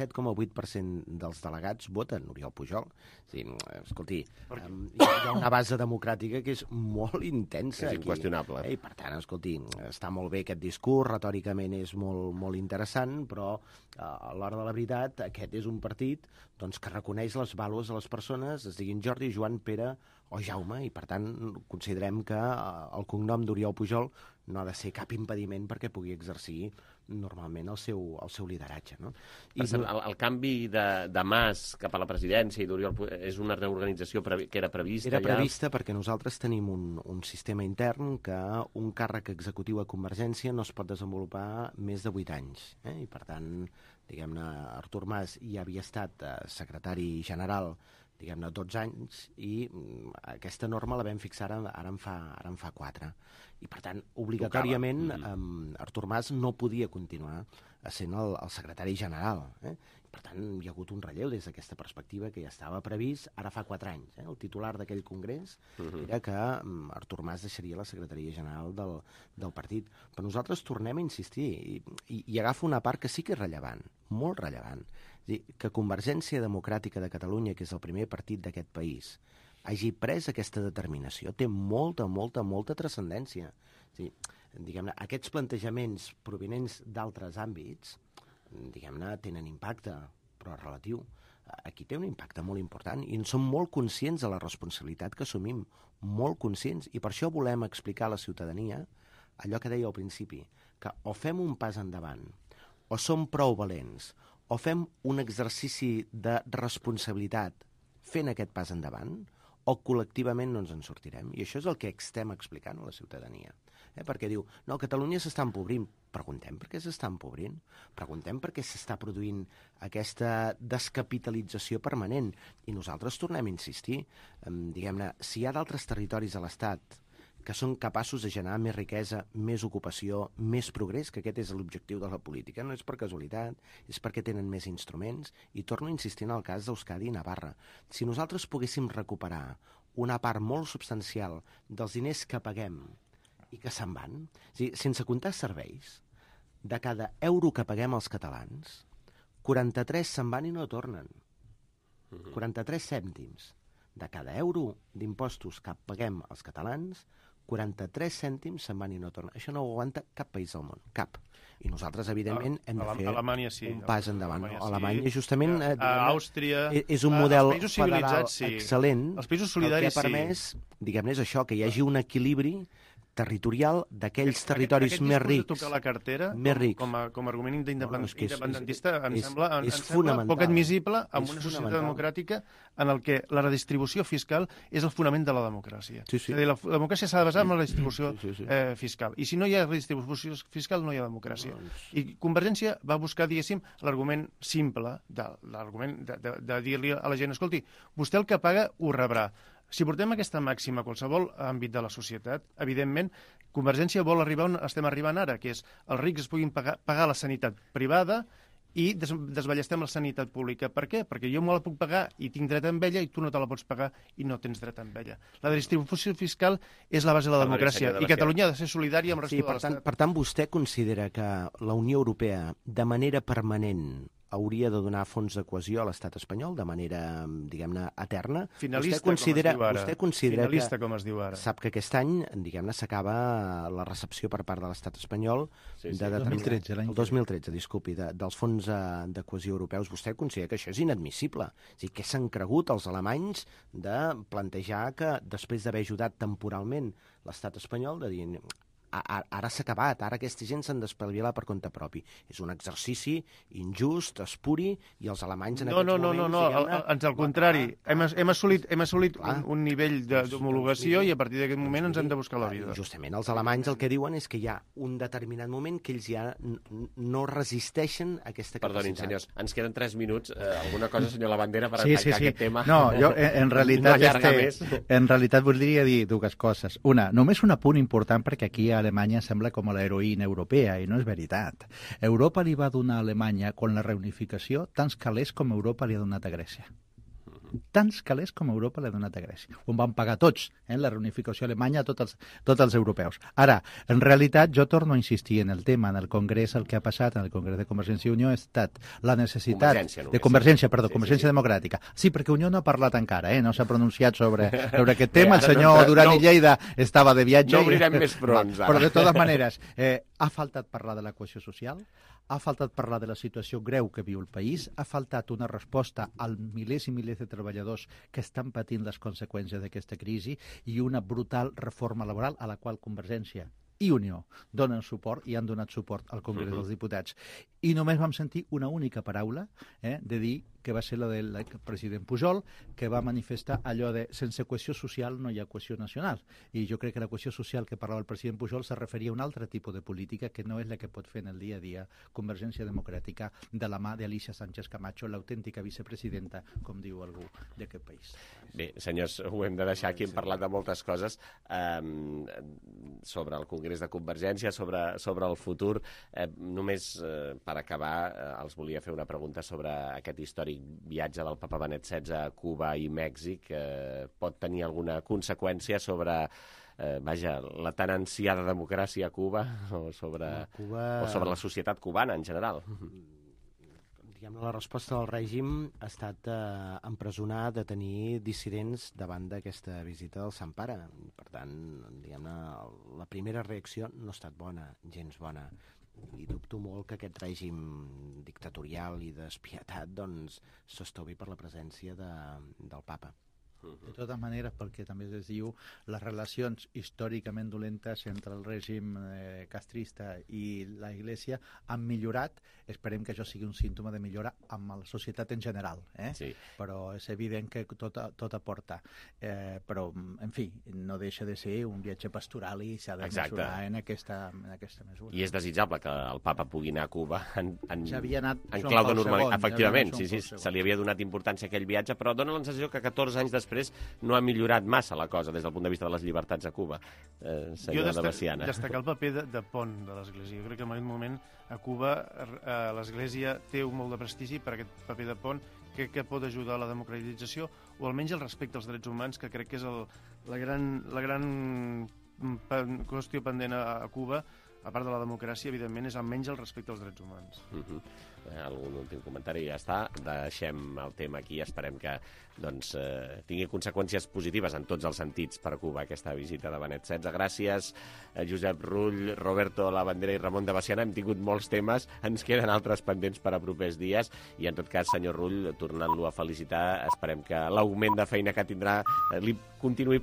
97,8% dels delegats voten Oriol Pujol. Sí, escolti, hi ha una base democràtica que és molt intensa. És inqüestionable. I per tant, escolti, està molt bé aquest discurs, retòricament és molt interessant, però a l'hora de la veritat aquest és un partit doncs, que reconeix les vàlues de les persones, es diguin Jordi, Joan, Pere o Jaume, i per tant considerem que el cognom d'Oriol Pujol no ha de ser cap impediment perquè pugui exercir normalment el seu lideratge. No? El canvi de Mas cap a la presidència i d'Oriol és una reorganització que era prevista? Era prevista perquè nosaltres tenim un sistema intern que un càrrec executiu a Convergència no es pot desenvolupar més de 8 anys. I per tant, diguem-ne, Artur Mas ja havia estat secretari general 12 anys, i aquesta norma la vam fixar ara en fa 4. I, per tant, obligatòriament, Artur Mas no podia continuar sent el secretari general. Per tant, hi ha hagut un relleu des d'aquesta perspectiva que ja estava previst ara fa 4 anys. El titular d'aquell congrés era que Artur Mas deixaria la secretaria general del partit. Però nosaltres tornem a insistir i agafo una part que sí que és rellevant, molt rellevant. És dir, que Convergència Democràtica de Catalunya, que és el primer partit d'aquest país, hagi pres aquesta determinació, té molta transcendència. És dir, diguem-ne, aquests plantejaments provinents d'altres àmbits, diguem-ne, tenen impacte, però relatiu. Aquí té un impacte molt important i en som molt conscients de la responsabilitat que assumim, molt conscients, i per això volem explicar a la ciutadania allò que deia al principi, que o fem un pas endavant o som prou valents, o fem un exercici de responsabilitat fent aquest pas endavant, o col·lectivament no ens en sortirem. I això és el que estem explicant a la ciutadania. Perquè diu, no, Catalunya s'està empobrint. Preguntem per què s'està empobrint. Preguntem per què s'està produint aquesta descapitalització permanent. I nosaltres tornem a insistir. Diguem-ne, si hi ha d'altres territoris a l'Estat que són capaços de generar més riquesa, més ocupació, més progrés, que aquest és l'objectiu de la política. No és per casualitat, és perquè tenen més instruments, i torno a insistir en el cas d'Euskadi i Navarra. Si nosaltres poguéssim recuperar una part molt substancial dels diners que paguem i que se'n van, és a dir, sense comptar serveis, de cada euro que paguem als catalans, 43 se'n van i no tornen. 43 cèntims. De cada euro d'impostos que paguem als catalans, 43 cèntims se'n van i no tornen. Això no ho aguanta cap país del món, cap. I nosaltres, evidentment, hem de fer un pas endavant. Alemanya, justament, Àustria, és un model federal excel·lent, els països solidaris, que ha permès, diguem-ne, és això, que hi hagi un equilibri territorial d'aquells territoris més rics. Tocar la cartera, com a argument independentista, em sembla poc admissible en una societat democràtica en el que la redistribució fiscal és el fonament de la democràcia. És a dir, la democràcia s'ha de basar en la redistribució fiscal. I si no hi ha redistribució fiscal, no hi ha democràcia. I Convergència va buscar, diguéssim, l'argument simple, l'argument de dir-li a la gent, escolti, vostè el que paga ho rebrà. Si portem aquesta màxima a qualsevol àmbit de la societat, evidentment, Convergència vol arribar on estem arribant ara, que és els rics es puguin pagar la sanitat privada i desballestem la sanitat pública. Per què? Perquè jo me la puc pagar i tinc dret a ella i tu no te la pots pagar i no tens dret a ella. La distribució fiscal és la base de la democràcia i Catalunya ha de ser solidària amb el resto de l'Estat. Per tant, vostè considera que la Unió Europea, de manera permanent, hauria de donar fons de cohesió a l'estat espanyol de manera, diguem-ne, eterna? Finalista, com es diu ara. Sap que aquest any, diguem-ne, s'acaba la recepció per part de l'estat espanyol el 2013, disculpi, dels fons de cohesió europeus. Vostè considera que això és inadmissible? És a dir, que s'han cregut els alemanys de plantejar que, després d'haver ajudat temporalment l'estat espanyol, de dir ara s'ha acabat, ara aquesta gent s'han d'espavilar per compte propi. És un exercici injust, espuri, i els alemanys en aquests moments... No, ans al contrari. Hem assolit un nivell d'homologació i a partir d'aquest moment ens hem de buscar la vida. Justament, els alemanys el que diuen és que hi ha un determinat moment que ells ja no resisteixen a aquesta capacitat. Perdonin, senyors, ens queden 3 minuts. Alguna cosa, senyor Labandera, per tancar aquest tema? No, jo en realitat voldria dir dues coses. Una, només un apunt important, perquè aquí Alemanya sembla com l'heroïna europea, i no és veritat. Europa li va donar a Alemanya, con la reunificació, tants calés com Europa li ha donat a Grècia. Tants calés com Europa li ha donat a Grècia. On van pagar tots, la reunificació alemanya, tots els europeus. Ara, en realitat, jo torno a insistir en el tema, en el Congrés, el que ha passat en el Congrés de Convergència i Unió ha estat la necessitat de Convergència Democràtica. Sí, perquè Unió no ha parlat encara, no s'ha pronunciat sobre aquest tema. El senyor Duran i Lleida estava de viatge. No obrirem més fronts, ara. Però de totes maneres, ha faltat parlar de la cohesió social, ha faltat parlar de la situació greu que viu el país, ha faltat una resposta als milers i milers de treballadors que estan patint les conseqüències d'aquesta crisi i una brutal reforma laboral a la qual Convergència i Unió donen suport i han donat suport al Congrés dels Diputats. I només vam sentir una única paraula de dir que va ser la del president Pujol, que va manifestar allò de sense cohesió social no hi ha cohesió nacional. I jo crec que la cohesió social que parlava el president Pujol se referia a un altre tipus de política que no és la que pot fer en el dia a dia Convergència Democràtica de la mà d'Alicia Sánchez Camacho, l'autèntica vicepresidenta, com diu algú d'aquest país. Bé, senyors, ho hem de deixar aquí, hem parlat de moltes coses sobre el Congrés de Convergència, sobre el futur. Només per acabar, els volia fer una pregunta sobre aquest històric viatge del papa Benet XVI a Cuba i Mèxic. Pot tenir alguna conseqüència sobre la tan ansiada democràcia a Cuba o sobre la societat cubana en general? La resposta del règim ha estat empresonar, detenir dissidents davant d'aquesta visita del Sant Pare. Per tant, la primera reacció no ha estat bona, gens bona. I dubto molt que aquest règim dictatorial i despietat s'estovi per la presència del papa. De totes maneres, perquè també es diu les relacions històricament dolentes entre el règim castrista i la Iglesia han millorat. Esperem que això sigui un símptoma de millora amb la societat en general, Sí. Però és evident que tot aporta. Però, en fi, no deixa de ser un viatge pastoral i s'ha de mesurar en aquesta mesura. I és desitjable que el papa pugui anar a Cuba en havia anat clau de normalitat. Efectivament, sí, se li havia donat importància a aquell viatge, però dona la sensació que 14 anys després no ha millorat massa la cosa des del punt de vista de les llibertats a Cuba, senyor de Veciana. Destacar el paper de pont de l'Església. Jo crec que en aquest moment a Cuba l'Església té molt de prestigi per aquest paper de pont que pot ajudar a la democratització o almenys el respecte als drets humans, que crec que és la gran qüestió pendent a Cuba, a part de la democràcia, evidentment, és almenys el respecte als drets humans. Algun últim comentari i ja està. Deixem el tema aquí. Esperem que tingui conseqüències positives en tots els sentits per a Cuba aquesta visita de Benet XVI. Gràcies, Josep Rull, Roberto Labandera i Ramon de Veciana. Hem tingut molts temes, ens queden altres pendents per a propers dies i, en tot cas, senyor Rull, tornant-lo a felicitar, esperem que l'augment de feina que tindrà li continuï